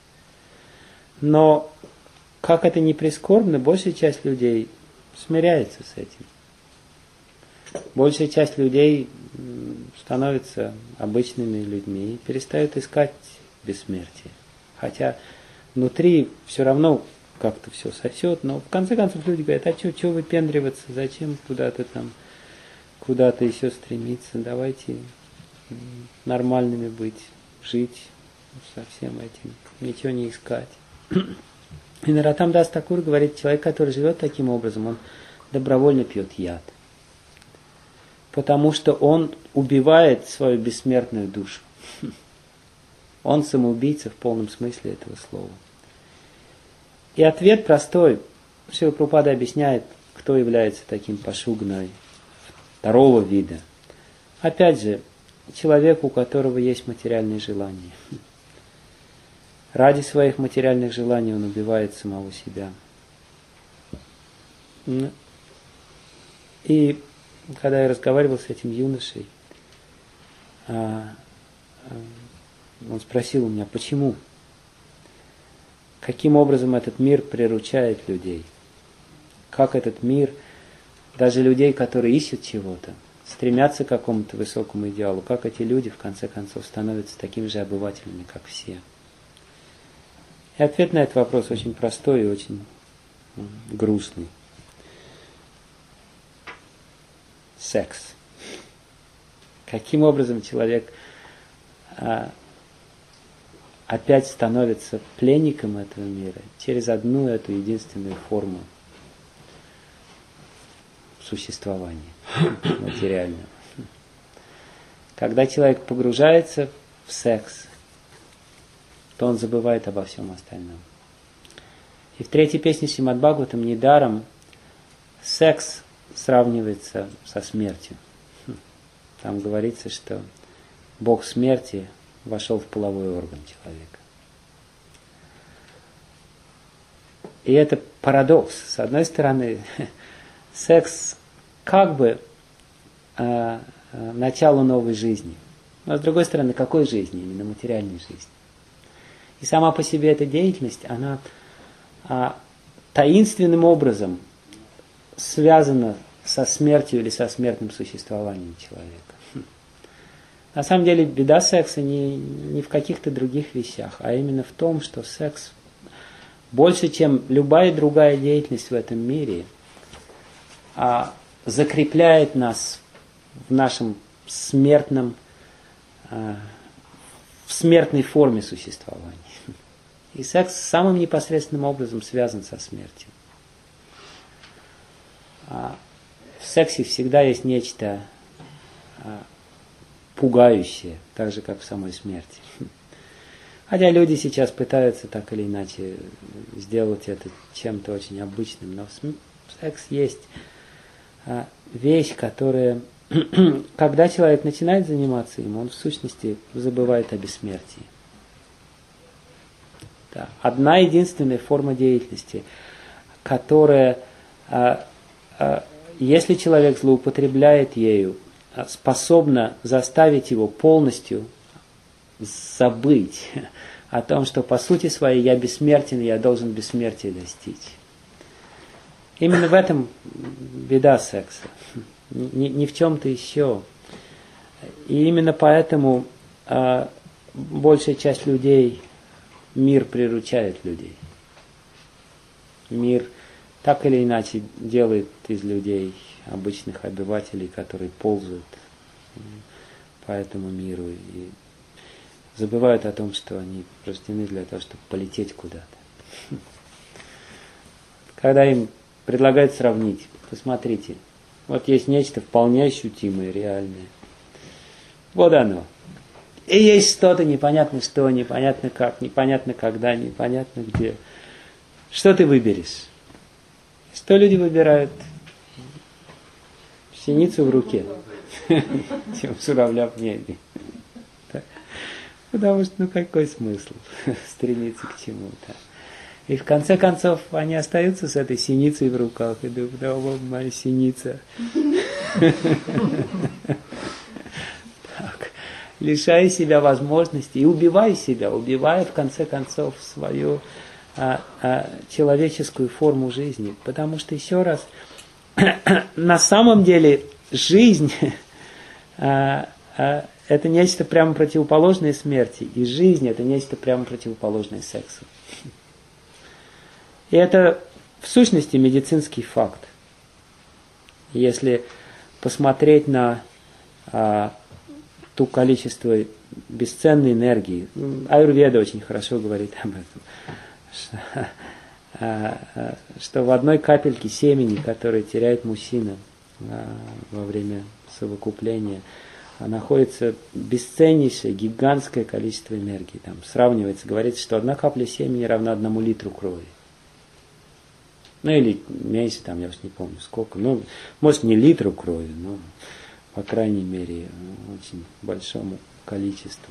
Но, как это ни прискорбно, большая часть людей смиряется с этим. Большая часть людей становится обычными людьми и перестают искать бессмертие. Хотя внутри все равно как-то все сосет, но в конце концов люди говорят, а что выпендриваться, зачем куда-то еще стремиться, давайте нормальными быть, жить со всем этим, ничего не искать. И Нароттам Дас Такур говорит, человек, который живет таким образом, он добровольно пьет яд. Потому что он убивает свою бессмертную душу. Он самоубийца в полном смысле этого слова. И ответ простой. Шрила Прабхупада объясняет, кто является таким пашугной второго вида. Опять же, человек, у которого есть материальные желания. Ради своих материальных желаний он убивает самого себя. И когда я разговаривал с этим юношей, он спросил у меня, почему? Каким образом этот мир приручает людей? Как этот мир, даже людей, которые ищут чего-то, стремятся к какому-то высокому идеалу, как эти люди в конце концов становятся такими же обывателями, как все? И ответ на этот вопрос очень простой и очень грустный. Секс. Каким образом человек опять становится пленником этого мира через одну эту единственную форму существования материального. Когда человек погружается в секс, то он забывает обо всем остальном. И в третьей песне Шримад Бхагаватам недаром секс сравнивается со смертью. Там говорится, что Бог смерти вошел в половой орган человека. И это парадокс. С одной стороны, секс как бы начало новой жизни. Но с другой стороны, какой жизни? Именно материальной жизни. И сама по себе эта деятельность, она таинственным образом связана со смертью или со смертным существованием человека. На самом деле беда секса не в каких-то других вещах, а именно в том, что секс больше, чем любая другая деятельность в этом мире, закрепляет нас в нашем смертной форме существования. И секс самым непосредственным образом связан со смертью. В сексе всегда есть нечто пугающее, так же, как в самой смерти. Хотя люди сейчас пытаются так или иначе сделать это чем-то очень обычным, но секс есть вещь, которая, когда человек начинает заниматься им, он в сущности забывает о бессмертии. Да. Одна единственная форма деятельности, которая, если человек злоупотребляет ею, способна заставить его полностью забыть о том, что по сути своей я бессмертен, и я должен бессмертия достичь. Именно в этом беда секса. Не в чем-то еще. И именно поэтому большая часть людей, мир приручает людей. Мир так или иначе делает из людей обычных обывателей, которые ползают по этому миру и забывают о том, что они рождены для того, чтобы полететь куда-то. Когда им предлагают сравнить, посмотрите, вот есть нечто вполне ощутимое, реальное. Вот оно. И есть что-то непонятно что, непонятно как, непонятно когда, непонятно где. Что ты выберешь? Что люди выбирают? Синицу в руке, чем журавля в небе. Потому что, какой смысл стремиться к чему-то? И в конце концов они остаются с этой синицей в руках и думают, да, вот моя синица. Так, лишая себя возможности и убивая себя, убивая в конце концов свою человеческую форму жизни. Потому что, еще раз, на самом деле жизнь это нечто прямо противоположное смерти, и жизнь это нечто прямо противоположное сексу. И это в сущности медицинский факт. Если посмотреть на то количество бесценной энергии, аюрведа очень хорошо говорит об этом, что в одной капельке семени, которую теряет мужчина во время совокупления, находится бесценнейшее, гигантское количество энергии. Там сравнивается, говорится, что одна капля семени равна 1 литру крови. Ну или меньше, там, я уж не помню сколько. Ну, может, не литру крови, но, по крайней мере, очень большому количеству.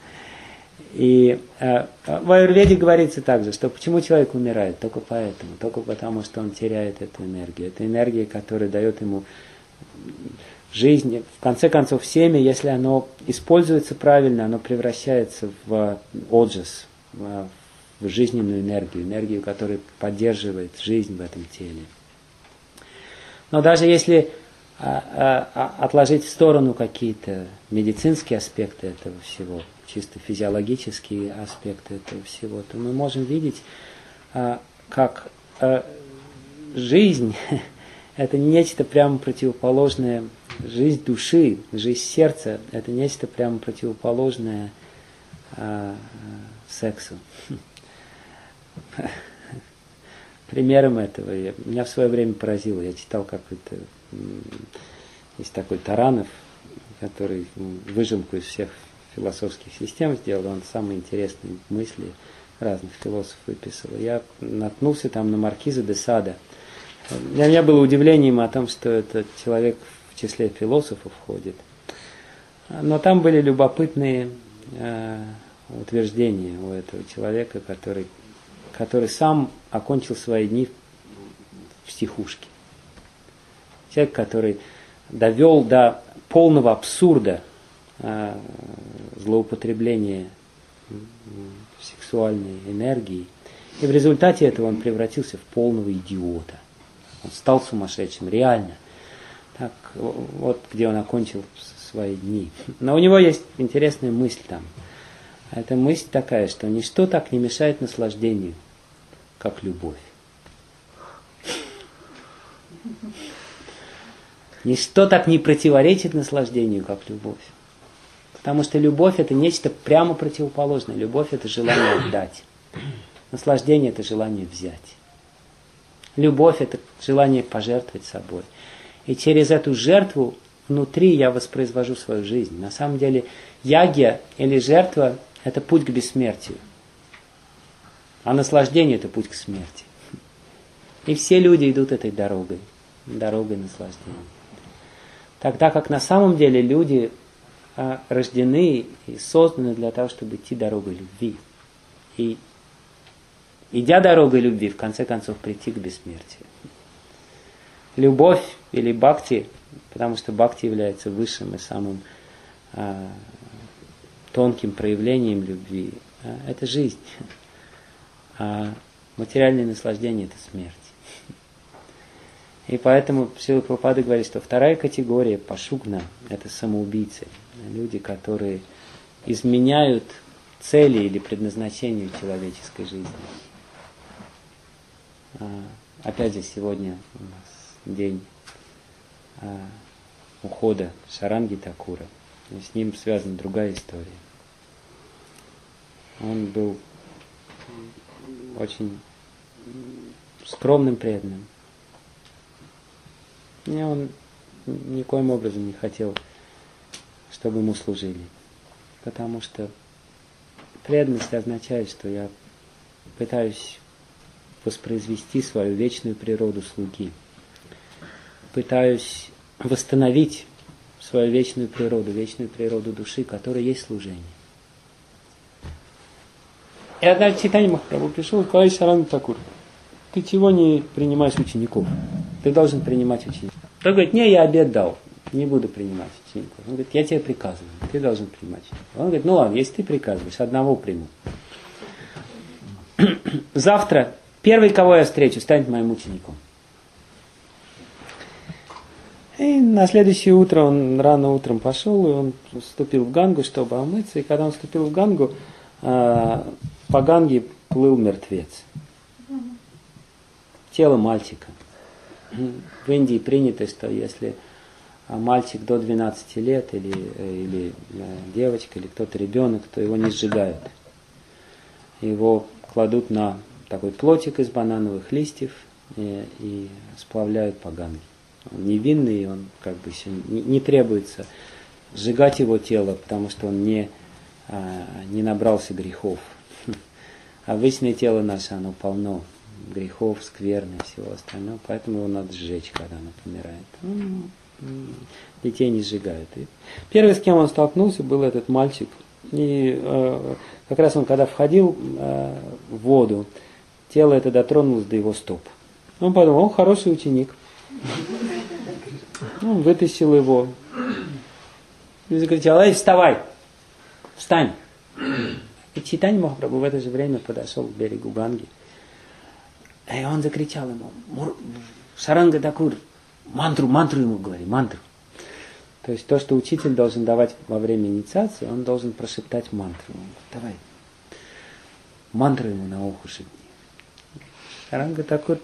И в аюрведе говорится также, что почему человек умирает? Только поэтому, только потому, что он теряет эту энергию. Это энергия, которая дает ему жизнь. В конце концов, семя, если оно используется правильно, оно превращается в оджас, в жизненную энергию, энергию, которая поддерживает жизнь в этом теле. Но даже если отложить в сторону какие-то медицинские аспекты этого всего, чисто физиологические аспекты этого всего, то мы можем видеть, как жизнь это не нечто прямо противоположное, жизнь души, жизнь сердца, это нечто прямо противоположное сексу. Примером этого меня в свое время поразило. Я читал какой-то, есть такой Таранов, который выжимку из всех философских систем сделал, он самые интересные мысли разных философов выписал. Я наткнулся там на Маркиза де Сада. Для меня было удивлением о том, что этот человек в числе философов входит. Но там были любопытные утверждения у этого человека, который сам окончил свои дни в психушке. Человек, который довел до полного абсурда злоупотребления сексуальной энергией. И в результате этого он превратился в полного идиота. Он стал сумасшедшим, реально. Так, вот где он окончил свои дни. Но у него есть интересная мысль там. Эта мысль такая, что ничто так не мешает наслаждению, как любовь. Ничто так не противоречит наслаждению, как любовь. Потому что любовь это нечто прямо противоположное. Любовь это желание отдать. Наслаждение это желание взять. Любовь это желание пожертвовать собой. И через эту жертву внутри я воспроизвожу свою жизнь. На самом деле ягья или жертва это путь к бессмертию. А наслаждение это путь к смерти. И все люди идут этой дорогой. дорогой наслаждения. Тогда как на самом деле люди рождены и созданы для того, чтобы идти дорогой любви. И идя дорогой любви, в конце концов прийти к бессмертию. Любовь или бхакти, потому что бхакти является высшим и самым тонким проявлением любви, это жизнь. А материальное наслаждение – это смерть. И поэтому Шрила Прабхупада говорит, что вторая категория пашугна – это самоубийцы. Люди, которые изменяют цели или предназначению человеческой жизни. Опять же, сегодня у нас день ухода Шаранги Такура. И с ним связана другая история. Он был очень скромным преданным. И он никоим образом не хотел, чтобы ему служили. Потому что преданность означает, что я пытаюсь воспроизвести свою вечную природу слуги. Пытаюсь восстановить свою вечную природу души, которая есть служение. И однажды Чайтанья Махапрабху пришел и сказал: Шаранга Такур, ты чего не принимаешь учеников? Ты должен принимать учеников. Он говорит: не, я обет дал, не буду принимать учеников. Он говорит: я тебе приказываю, ты должен принимать учеников. Он говорит: ну ладно, если ты приказываешь, одного приму. Завтра первый, кого я встречу, станет моим учеником. И на следующее утро он рано утром пошел, и он вступил в Гангу, чтобы омыться. И когда он вступил в Гангу, по Ганге плыл мертвец. Тело мальчика. В Индии принято, что если мальчик до 12 лет или девочка, или кто-то ребенок, то его не сжигают. Его кладут на такой плотик из банановых листьев и сплавляют по Ганге. Он невинный, он как бы еще не требуется сжигать его тело, потому что он не набрался грехов. Обычное тело наше, оно полно грехов, скверны и всего остального, поэтому его надо сжечь, когда оно помирает. Детей не сжигают. И первый, с кем он столкнулся, был этот мальчик. И как раз он, когда входил в воду, тело это дотронулось до его стоп. Он подумал: он хороший ученик. Он вытащил его и закричал: эй, вставай! Встань! И Чайтанья Махапрабху в это же время подошел к берегу Ганги. И он закричал ему: Шаранга Такур, мантру ему говори, мантру. То есть то, что учитель должен давать во время инициации, он должен прошептать мантру. Он говорит: давай, мантру ему на ухо шепни. Шаранга Такур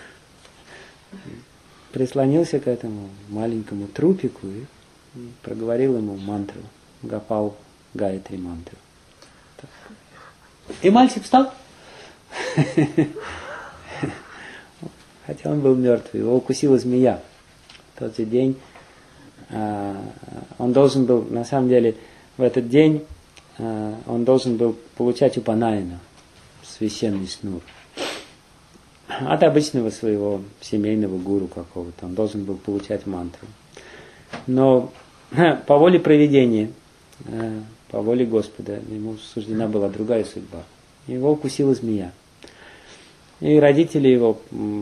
прислонился к этому маленькому трупику и проговорил ему мантру. Гапал Гаятри мантру. И мальчик встал. Хотя он был мертвый. Его укусила змея. В тот же день он должен был, на самом деле, в этот день он должен был получать упанаяну, священный шнур, от обычного своего семейного гуру какого-то. Он должен был получать мантру. Но по воле провидения, по воле Господа, ему суждена была другая судьба. Его укусила змея. И родители его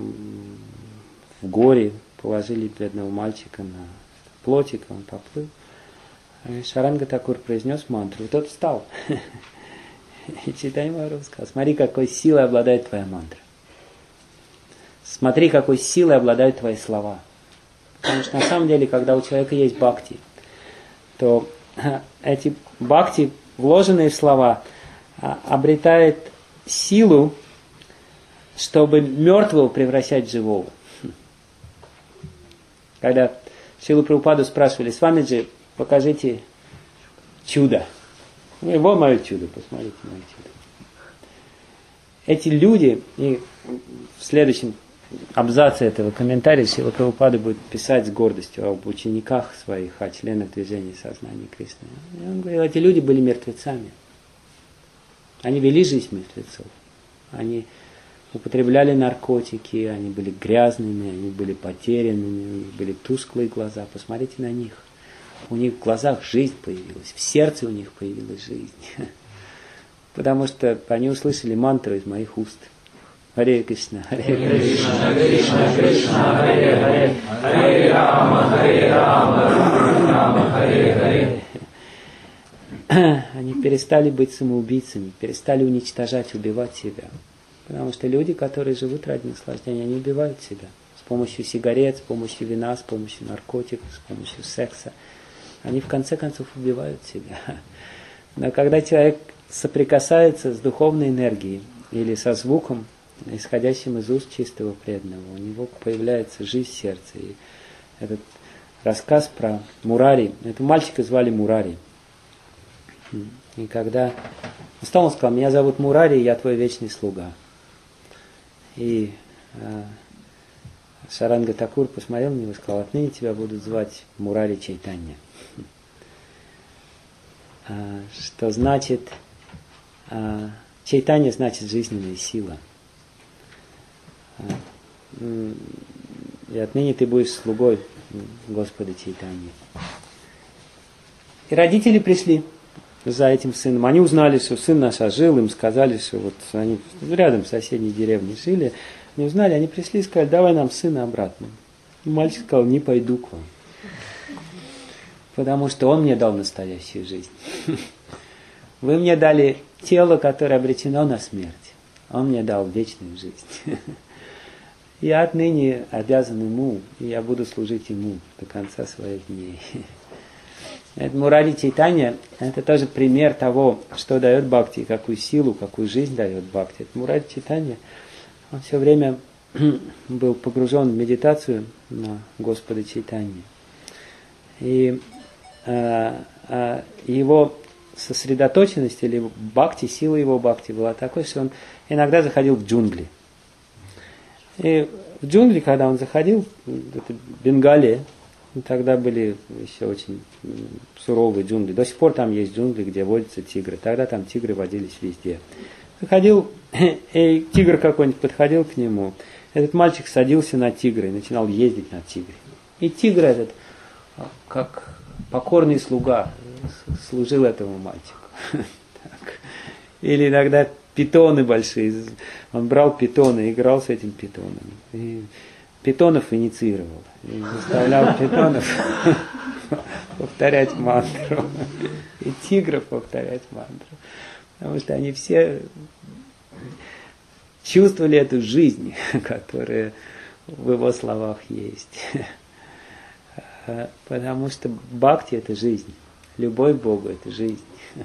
в горе положили бедного мальчика на плотик, он поплыл. И Шаранга Такур произнес мантру, и тот встал. И Чайтанья Махапрабху сказал: смотри, какой силой обладает твоя мантра. Смотри, какой силой обладают твои слова. Потому что на самом деле, когда у человека есть бхакти, то эти бхакти, вложенные в слова, обретают силу, чтобы мертвого превращать в живого. Когда Шрилу Прабхупаду спрашивали: Свамиджи, покажите чудо. Вот мое чудо, посмотрите мое чудо. Эти люди, и в следующем абзаце этого комментария Шрила Прабхупада будет писать с гордостью об учениках своих, о членах движения сознания Кришны. И он говорил: эти люди были мертвецами. Они вели жизнь мертвецов. Они употребляли наркотики, они были грязными, они были потерянными, у них были тусклые глаза. Посмотрите на них. У них в глазах жизнь появилась, в сердце у них появилась жизнь. Потому что они услышали мантру из моих уст. Харе Кришна, Харе Кришна, Кришна Кришна, Харе Харе, Харе Рама, Рама, Харе Харе. Они перестали быть самоубийцами, перестали уничтожать, убивать себя. Потому что люди, которые живут ради наслаждения, они убивают себя. С помощью сигарет, с помощью вина, с помощью наркотиков, с помощью секса. Они в конце концов убивают себя. Но когда человек соприкасается с духовной энергией или со звуком, исходящим из уст чистого преданного, у него появляется жизнь в сердце. И этот рассказ про Мурари, этого мальчика звали Мурари. И когда он сказал: меня зовут Мурари, я твой вечный слуга. И Шаранга Такур посмотрел на него и сказал: отныне тебя будут звать Мурари Чайтанья. Что значит, Чайтанья значит жизненная сила. И отныне ты будешь слугой Господа Чайтаньи. И родители пришли за этим сыном. Они узнали, что сын наш ожил, им сказали, что вот они рядом в соседней деревне жили. Они узнали, они пришли и сказали: давай нам сына обратно. И мальчик сказал: не пойду к вам. Потому что он мне дал настоящую жизнь. Вы мне дали тело, которое обречено на смерть. Он мне дал вечную жизнь. Я отныне обязан ему, и я буду служить ему до конца своих дней. Это Мурари Чайтанья, это тоже пример того, что дает бхакти, какую силу, какую жизнь дает бхакти. Это Мурари Чайтанья, он все время был погружен в медитацию на Господа Чайтаньи. И его сосредоточенность или бхакти, сила его бхакти была такой, что он иногда заходил в джунгли. И в джунгли, когда он заходил, это Бенгалия, тогда были еще очень суровые джунгли. До сих пор там есть джунгли, где водятся тигры. Тогда там тигры водились везде. Заходил, и тигр какой-нибудь подходил к нему. Этот мальчик садился на тигра и начинал ездить на тигре. И тигр этот, как покорный слуга, служил этому мальчику. Или иногда питоны большие. Он брал питона и играл с этим питоном. И питонов инициировал. И заставлял питонов повторять мантру. И тигров повторять мантру. Потому что они все чувствовали эту жизнь, которая в его словах есть. Потому что бхакти – это жизнь. Любовь к Богу – это жизнь.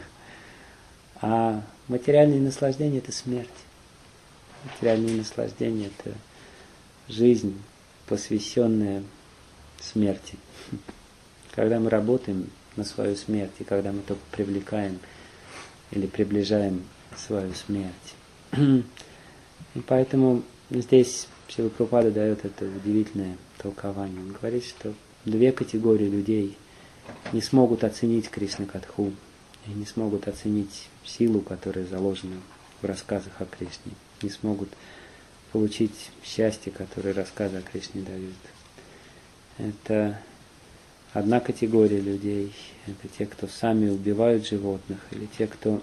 А материальное наслаждение – это смерть. Материальное наслаждение – это жизнь, посвященная смерти. Когда мы работаем на свою смерть, и когда мы только привлекаем или приближаем свою смерть. И поэтому здесь Шрила Прабхупада дает это удивительное толкование. Он говорит, что две категории людей не смогут оценить Кришна-катху и не смогут оценить силу, которая заложена в рассказах о Кришне, не смогут получить счастье, которое рассказы о Кришне дают. Это одна категория людей, это те, кто сами убивают животных, или те, кто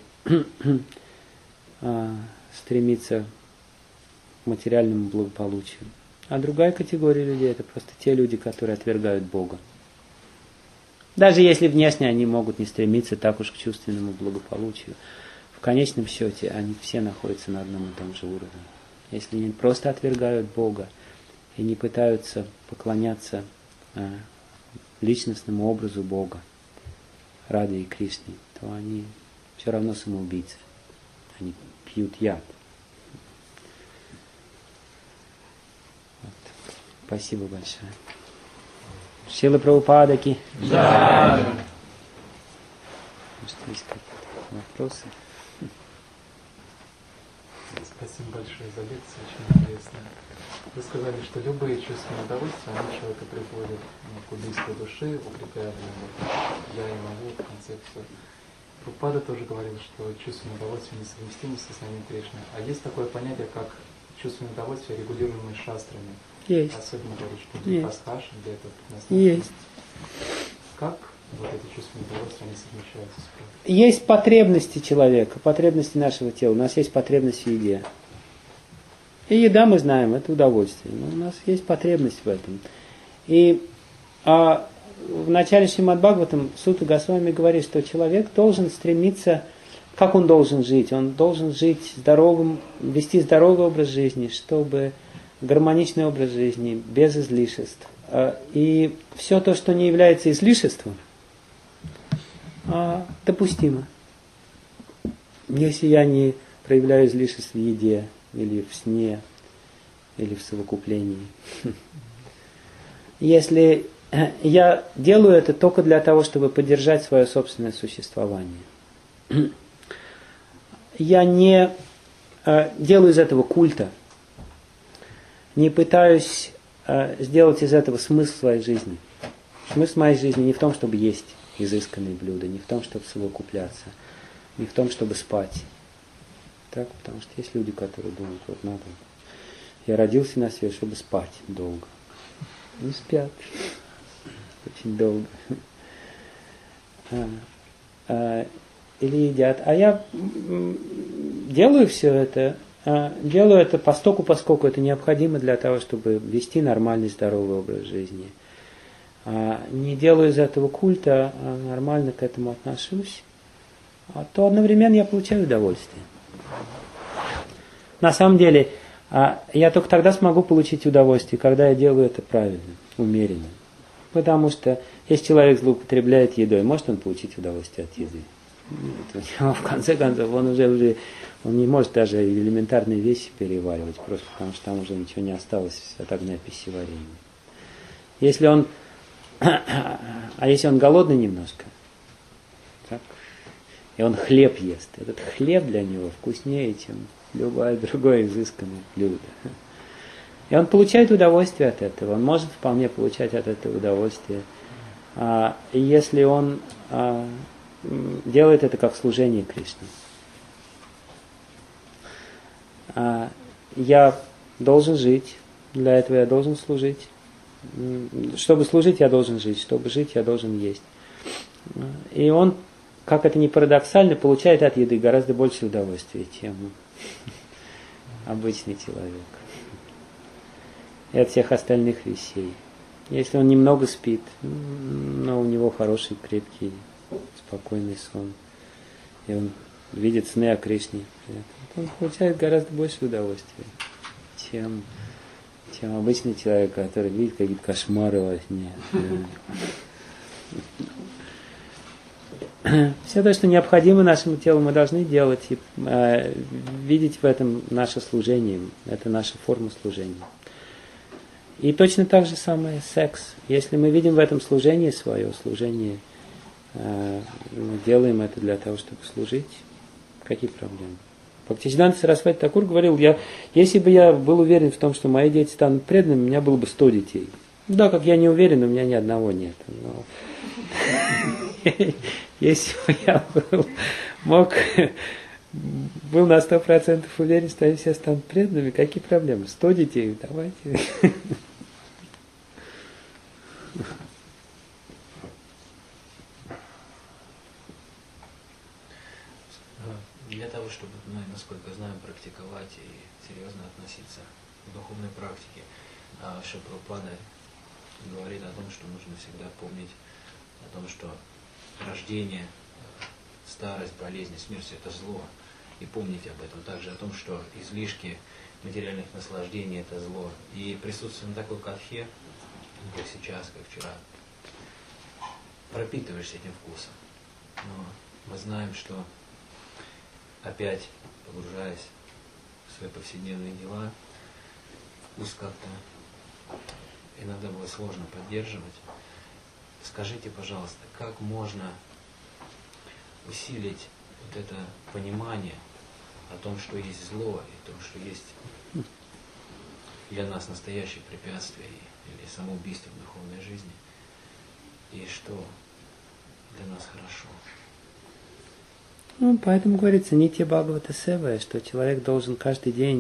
стремится к материальному благополучию. А другая категория людей – это просто те люди, которые отвергают Бога. Даже если внешне они могут не стремиться так уж к чувственному благополучию, в конечном счете они все находятся на одном и том же уровне. Если они просто отвергают Бога и не пытаются поклоняться личностному образу Бога, Радhe и Кришне, то они все равно самоубийцы. Они пьют яд. Вот. Спасибо большое. Шрила Прабхупада ки. Да. Может, есть какие-то вопросы? Спасибо большое за лекцию, очень интересная. Вы сказали, что любые чувственные удовольствия, они человека приводят к убийству души, укрепляя в нем я и могу, в конце все. Прабхупада тоже говорил, что чувственные удовольствия несовместимы со знанием Кришны. А есть такое понятие, как чувственное удовольствие, регулируемое шастрами. Есть. Особенно говорит, что Есть. паскаш, где это Есть. Как вот эти чувственные удовольствия, они совмещаются с правдой? Есть потребности человека, потребности нашего тела. У нас есть потребность в еде. И еда, мы знаем, это удовольствие. Но у нас есть потребность в этом. И в начале Шримад Бхагаватам Сутта Госвами говорит, что человек должен стремиться, как он должен жить? Он должен жить здоровым, вести здоровый образ жизни, чтобы гармоничный образ жизни, без излишеств. И все то, что не является излишеством, допустимо. Если я не проявляю излишеств в еде, или в сне, или в совокуплении. Если я делаю это только для того, чтобы поддержать свое собственное существование, я не делаю из этого культа, не пытаюсь сделать из этого смысл своей жизни. Смысл моей жизни не в том, чтобы есть изысканные блюда, не в том, чтобы совокупляться, не в том, чтобы спать. Так, потому что есть люди, которые думают, вот надо, я родился на свет, чтобы спать долго. Не спят. Очень долго. Или едят. А я делаю все это, делаю это поскольку это необходимо для того, чтобы вести нормальный, здоровый образ жизни. Не делаю из этого культа, а нормально к этому отношусь, то одновременно я получаю удовольствие. На самом деле, я только тогда смогу получить удовольствие, когда я делаю это правильно, умеренно. Потому что если человек злоупотребляет едой, может он получить удовольствие от еды? Нет, в конце концов, он не может даже элементарные вещи переваривать, просто потому что там уже ничего не осталось от огня пищеварения. Если он голодный немножко, так, и он хлеб ест, этот хлеб для него вкуснее, чем любое другое изысканное блюдо. И он получает удовольствие от этого, он может вполне получать от этого удовольствие. И если он делает это как служение Кришне. Я должен жить, для этого я должен служить. Чтобы служить, я должен жить, чтобы жить, я должен есть. И он, как это ни парадоксально, получает от еды гораздо больше удовольствия, чем обычный человек. И от всех остальных вещей. Если он немного спит, но у него хороший, крепкий, спокойный сон, и он видит сны о Кришне, он получает гораздо больше удовольствия, чем обычный человек, который видит какие-то кошмары во сне. Все то, что необходимо нашему телу, мы должны делать и видеть в этом наше служение. Это наша форма служения. И точно так же самое секс. Если мы видим в этом служение свое, служение, мы делаем это для того, чтобы служить, какие проблемы? Бхактисиданта Сарасвати Такур говорил, если бы я был уверен в том, что мои дети станут преданными, у меня было бы 100 детей. Да, как я не уверен, у меня ни одного нет. Но если бы я был на 100% уверен, что они все станут преданными, какие проблемы? 100 детей, давайте. Для того, чтобы мы, насколько знаем, практиковать и серьезно относиться к духовной практике, Шрила Прабхупада говорит о том, что нужно всегда помнить о том, что рождение, старость, болезнь, смерть – это зло. И помнить об этом. Также о том, что излишки материальных наслаждений – это зло. И присутствие на такой катхе, как сейчас, как вчера, пропитываешься этим вкусом. Но мы знаем, что опять погружаясь в свои повседневные дела, вкус как-то иногда было сложно поддерживать. Скажите, пожалуйста, как можно усилить вот это понимание о том, что есть зло, и о том, что есть для нас настоящее препятствие или самоубийство в духовной жизни, и что для нас хорошо. Поэтому говорится, нитья Бхагавата Сева, что человек должен каждый день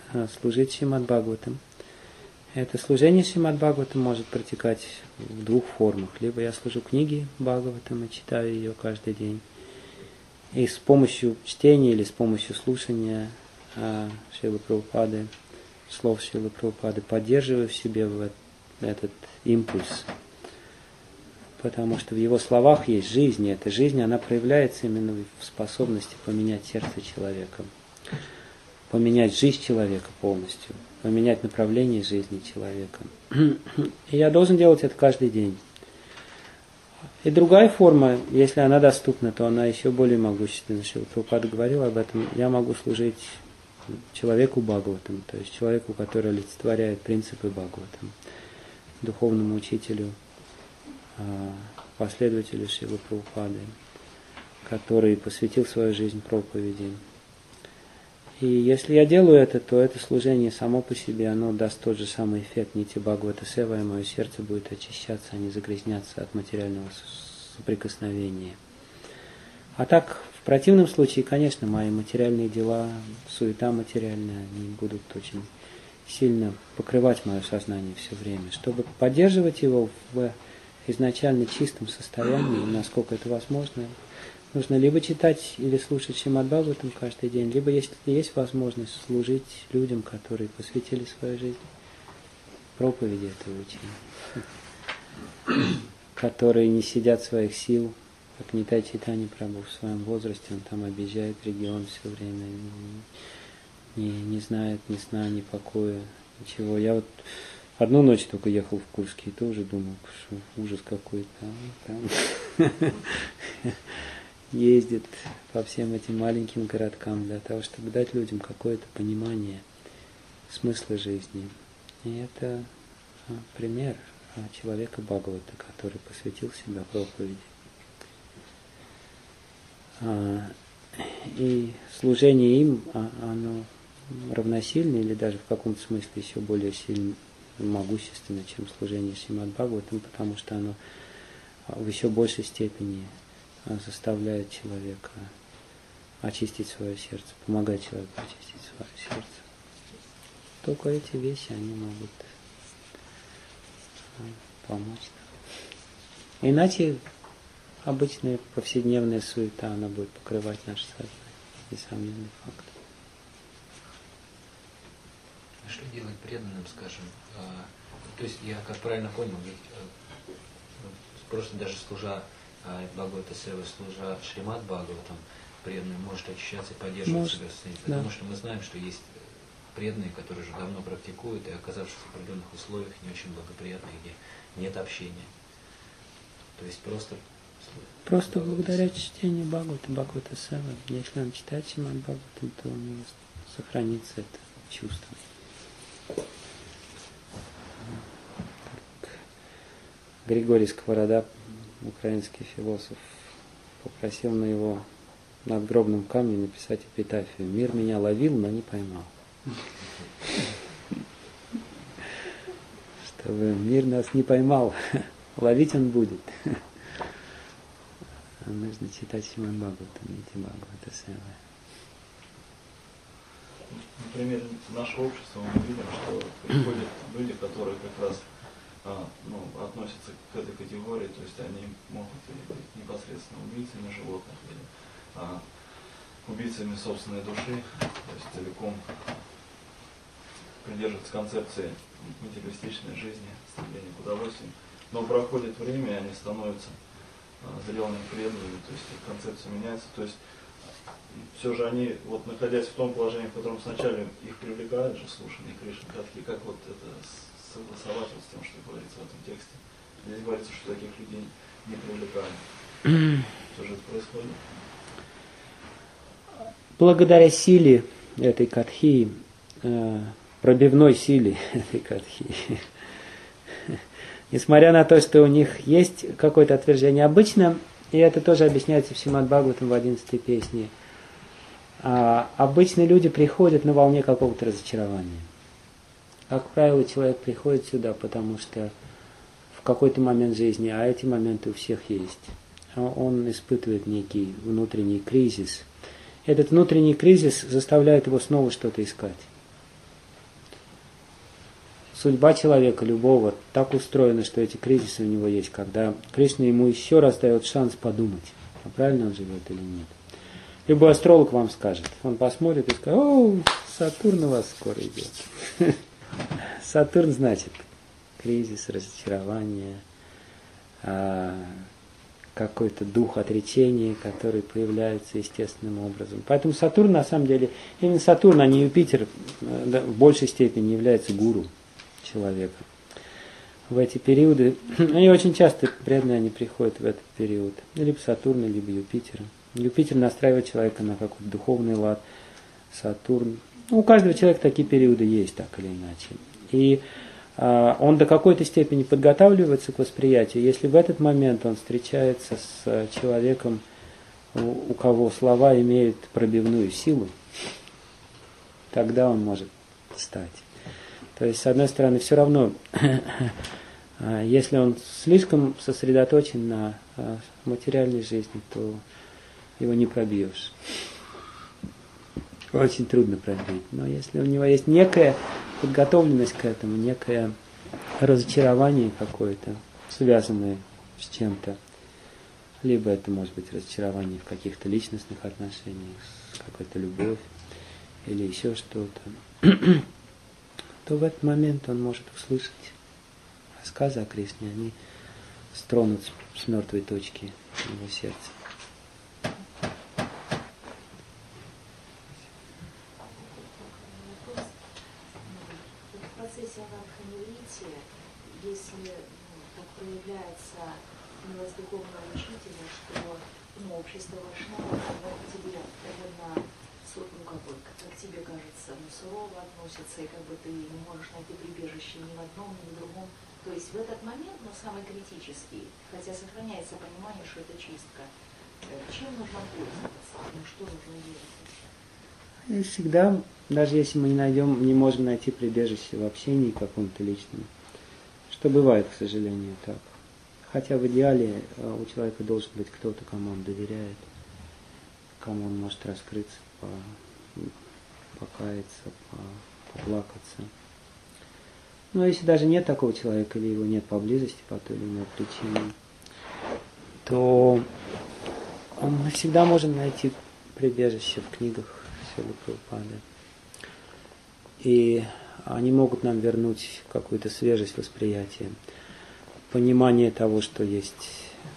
служить Шримад Бхагаватам. Это служение Шримад Бхагаватам может протекать в двух формах. Либо я служу книги Бхагаватам и читаю ее каждый день. И с помощью чтения или с помощью слушания Шрилы Прабхупады, слов Шрилы Прабхупады, поддерживаю в себе этот импульс. Потому что в его словах есть жизнь, и эта жизнь, она проявляется именно в способности поменять сердце человека, поменять жизнь человека полностью, поменять направление жизни человека. И я должен делать это каждый день. И другая форма, если она доступна, то она еще более могущественна. Шрила Прабхупада говорил об этом. Я могу служить человеку Бхагаватам, то есть человеку, который олицетворяет принципы Бхагаватам, духовному учителю, последователю Шрилы Прабхупады, который посвятил свою жизнь проповеди. И если я делаю это, то это служение само по себе, оно даст тот же самый эффект. Нити Бхагавата Сева, и мое сердце будет очищаться, а не загрязняться от материального соприкосновения. А так, в противном случае, конечно, мои материальные дела, суета материальная, они будут очень сильно покрывать мое сознание все время. Чтобы поддерживать его в изначально чистом состоянии, насколько это возможно, нужно либо читать или слушать Шримад Бхагаватам каждый день, либо, если есть возможность, служить людям, которые посвятили свою жизнь проповеди этого учения, которые не сидят своих сил, как Нитай Чайтанья Прабху в своем возрасте, он там объезжает регион все время, не знает ни сна, ни покоя, ничего. Я вот одну ночь только ехал в Курске, и тоже думал, что ужас какой-то. Там ездит по всем этим маленьким городкам для того, чтобы дать людям какое-то понимание смысла жизни. И это пример человека Бхагавата, который посвятил себя проповеди. И служение им, оно равносильно или даже в каком-то смысле еще более сильно могущественно, чем служение Шримад Бхагаватам, потому что оно в еще большей степени заставляет человека очистить свое сердце, помогает человеку очистить свое сердце. Только эти вещи, они могут помочь. Иначе обычная повседневная суета, она будет покрывать наше сознание. Несомненный факт. А что делать преданным, скажем? То есть я, как правильно понял, просто даже служа Бхагавата Сева, служа Шримад Бхагаватам, преданный может очищаться и поддерживать себя в состоянии. Потому что мы знаем, что есть преданные, которые уже давно практикуют, и оказавшись в определенных условиях, не очень благоприятных, где нет общения. То есть просто благодаря чтению Бхагавата Сева, если он читает Шримад Бхагаватам, то у него сохранится это чувство. Григорий Сковорода, украинский философ, попросил на его надгробном камне написать эпитафию: «Мир меня ловил, но не поймал». Чтобы мир нас не поймал, ловить он будет. Нужно читать Шримад Бхагаватам, Нити Бхагавата Сева. Например, наше общество, мы видим, что приходят люди, которые как раз относятся к этой категории, то есть они могут быть непосредственно убийцами животных или убийцами собственной души, то есть целиком придерживаться концепции материалистичной жизни, стремления к удовольствию. Но проходит время, и они становятся зрелыми преданными, то есть их концепция меняется, то есть все же они, вот находясь в том положении, в котором сначала их привлекает же слушание Кришны Катхи, как вот это согласовать вот с тем, что говорится в этом тексте. Здесь говорится, что таких людей не привлекали. Что же это происходит? Благодаря силе этой катхи, пробивной силе этой катхи, несмотря на то, что у них есть какое-то отвержение, обычно, и это тоже объясняется в Шримад Бхагаватам в 11-й песне, обычно люди приходят на волне какого-то разочарования. Как правило, человек приходит сюда, потому что в какой-то момент жизни, а эти моменты у всех есть, он испытывает некий внутренний кризис. Этот внутренний кризис заставляет его снова что-то искать. судьба человека любого так устроена, что эти кризисы у него есть, когда Кришна ему еще раз дает шанс подумать, а правильно он живет или нет. Любой астролог вам скажет, он посмотрит и скажет: о, Сатурн у вас скоро идет. Сатурн значит кризис, разочарование, какой-то дух отречения, который появляется естественным образом. Поэтому Сатурн, на самом деле, именно Сатурн, а не Юпитер, в большей степени является гуру человека. В эти периоды, они очень часто преданные, они приходят в этот период, либо Сатурна, либо Юпитера. Юпитер настраивает человека на какой-то духовный лад, Сатурн. У каждого человека такие периоды есть, так или иначе. И он до какой-то степени подготавливается к восприятию, если в этот момент он встречается с человеком, у кого слова имеют пробивную силу, тогда он может стать. То есть, с одной стороны, все равно, если он слишком сосредоточен на материальной жизни, то его не пробьешь. Очень трудно пробить. Но если у него есть некая подготовленность к этому, некое разочарование какое-то, связанное с чем-то, либо это может быть разочарование в каких-то личностных отношениях, какая-то любовь или еще что-то, то в этот момент он может услышать рассказы о Кришне, они стронут с мертвой точки его сердца. Если так проявляется милость духовного учителя, что общество вайшнавов к тебе довольно, как тебе кажется, сурово относится, и как бы ты не можешь найти прибежище ни в одном, ни в другом. То есть в этот момент, самый критический, хотя сохраняется понимание, что это чистка, чем нужно пользоваться, что нужно делать? И всегда, даже если мы не можем найти прибежище в общении каком-то личном, что бывает, к сожалению, так. Хотя в идеале у человека должен быть кто-то, кому он доверяет, кому он может раскрыться, покаяться, поплакаться. Но если даже нет такого человека, или его нет поблизости по той или иной причине, то мы всегда можем найти прибежище в книгах Шрилы Прабхупады. И они могут нам вернуть какую-то свежесть восприятия, понимание того, что есть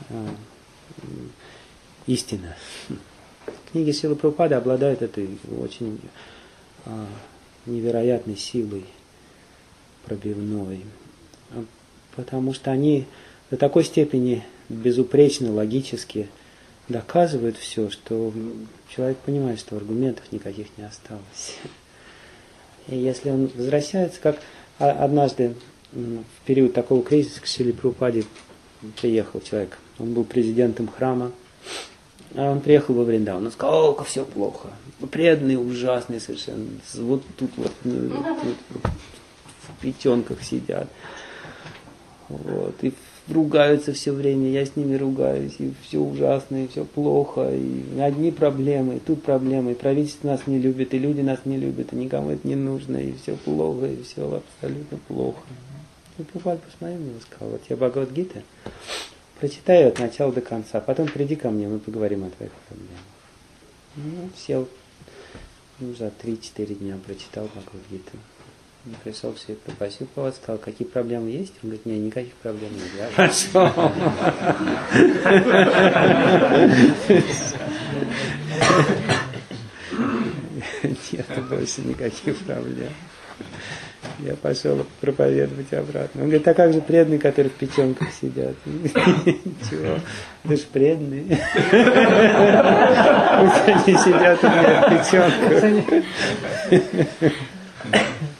истина. Книги Шрилы Прабхупады обладают этой очень невероятной силой пробивной, потому что они до такой степени безупречно, логически доказывают все, что человек понимает, что аргументов никаких не осталось. И если он возвращается, как однажды в период такого кризиса к Шриле Прабхупаде приехал человек, он был президентом храма, а он приехал во Вриндаван, он сказал: о, все плохо, преданные, ужасные совершенно, вот тут вот в печенках сидят, вот, и ругаются все время, я с ними ругаюсь, и все ужасно, и все плохо, и одни проблемы, и тут проблемы, и правительство нас не любит, и люди нас не любят, и никому это не нужно, и все плохо, и все абсолютно плохо. И Прабхупада посмотрел на него и сказал: вот я Бхагавад-гита, прочитай ее от начала до конца, потом приди ко мне, мы поговорим о твоих проблемах. Сел, за 3-4 дня прочитал Бхагавад-гиту. Пришел все это, попросил повод, сказал: какие проблемы есть? Он говорит: нет, никаких проблем нет. Я пошел. Нет больше никаких проблем. Я пошел проповедовать обратно. Он говорит: а как же преданные, которые в печенках сидят? Ничего, ты ж преданные. Пусть они сидят у меня в печенках.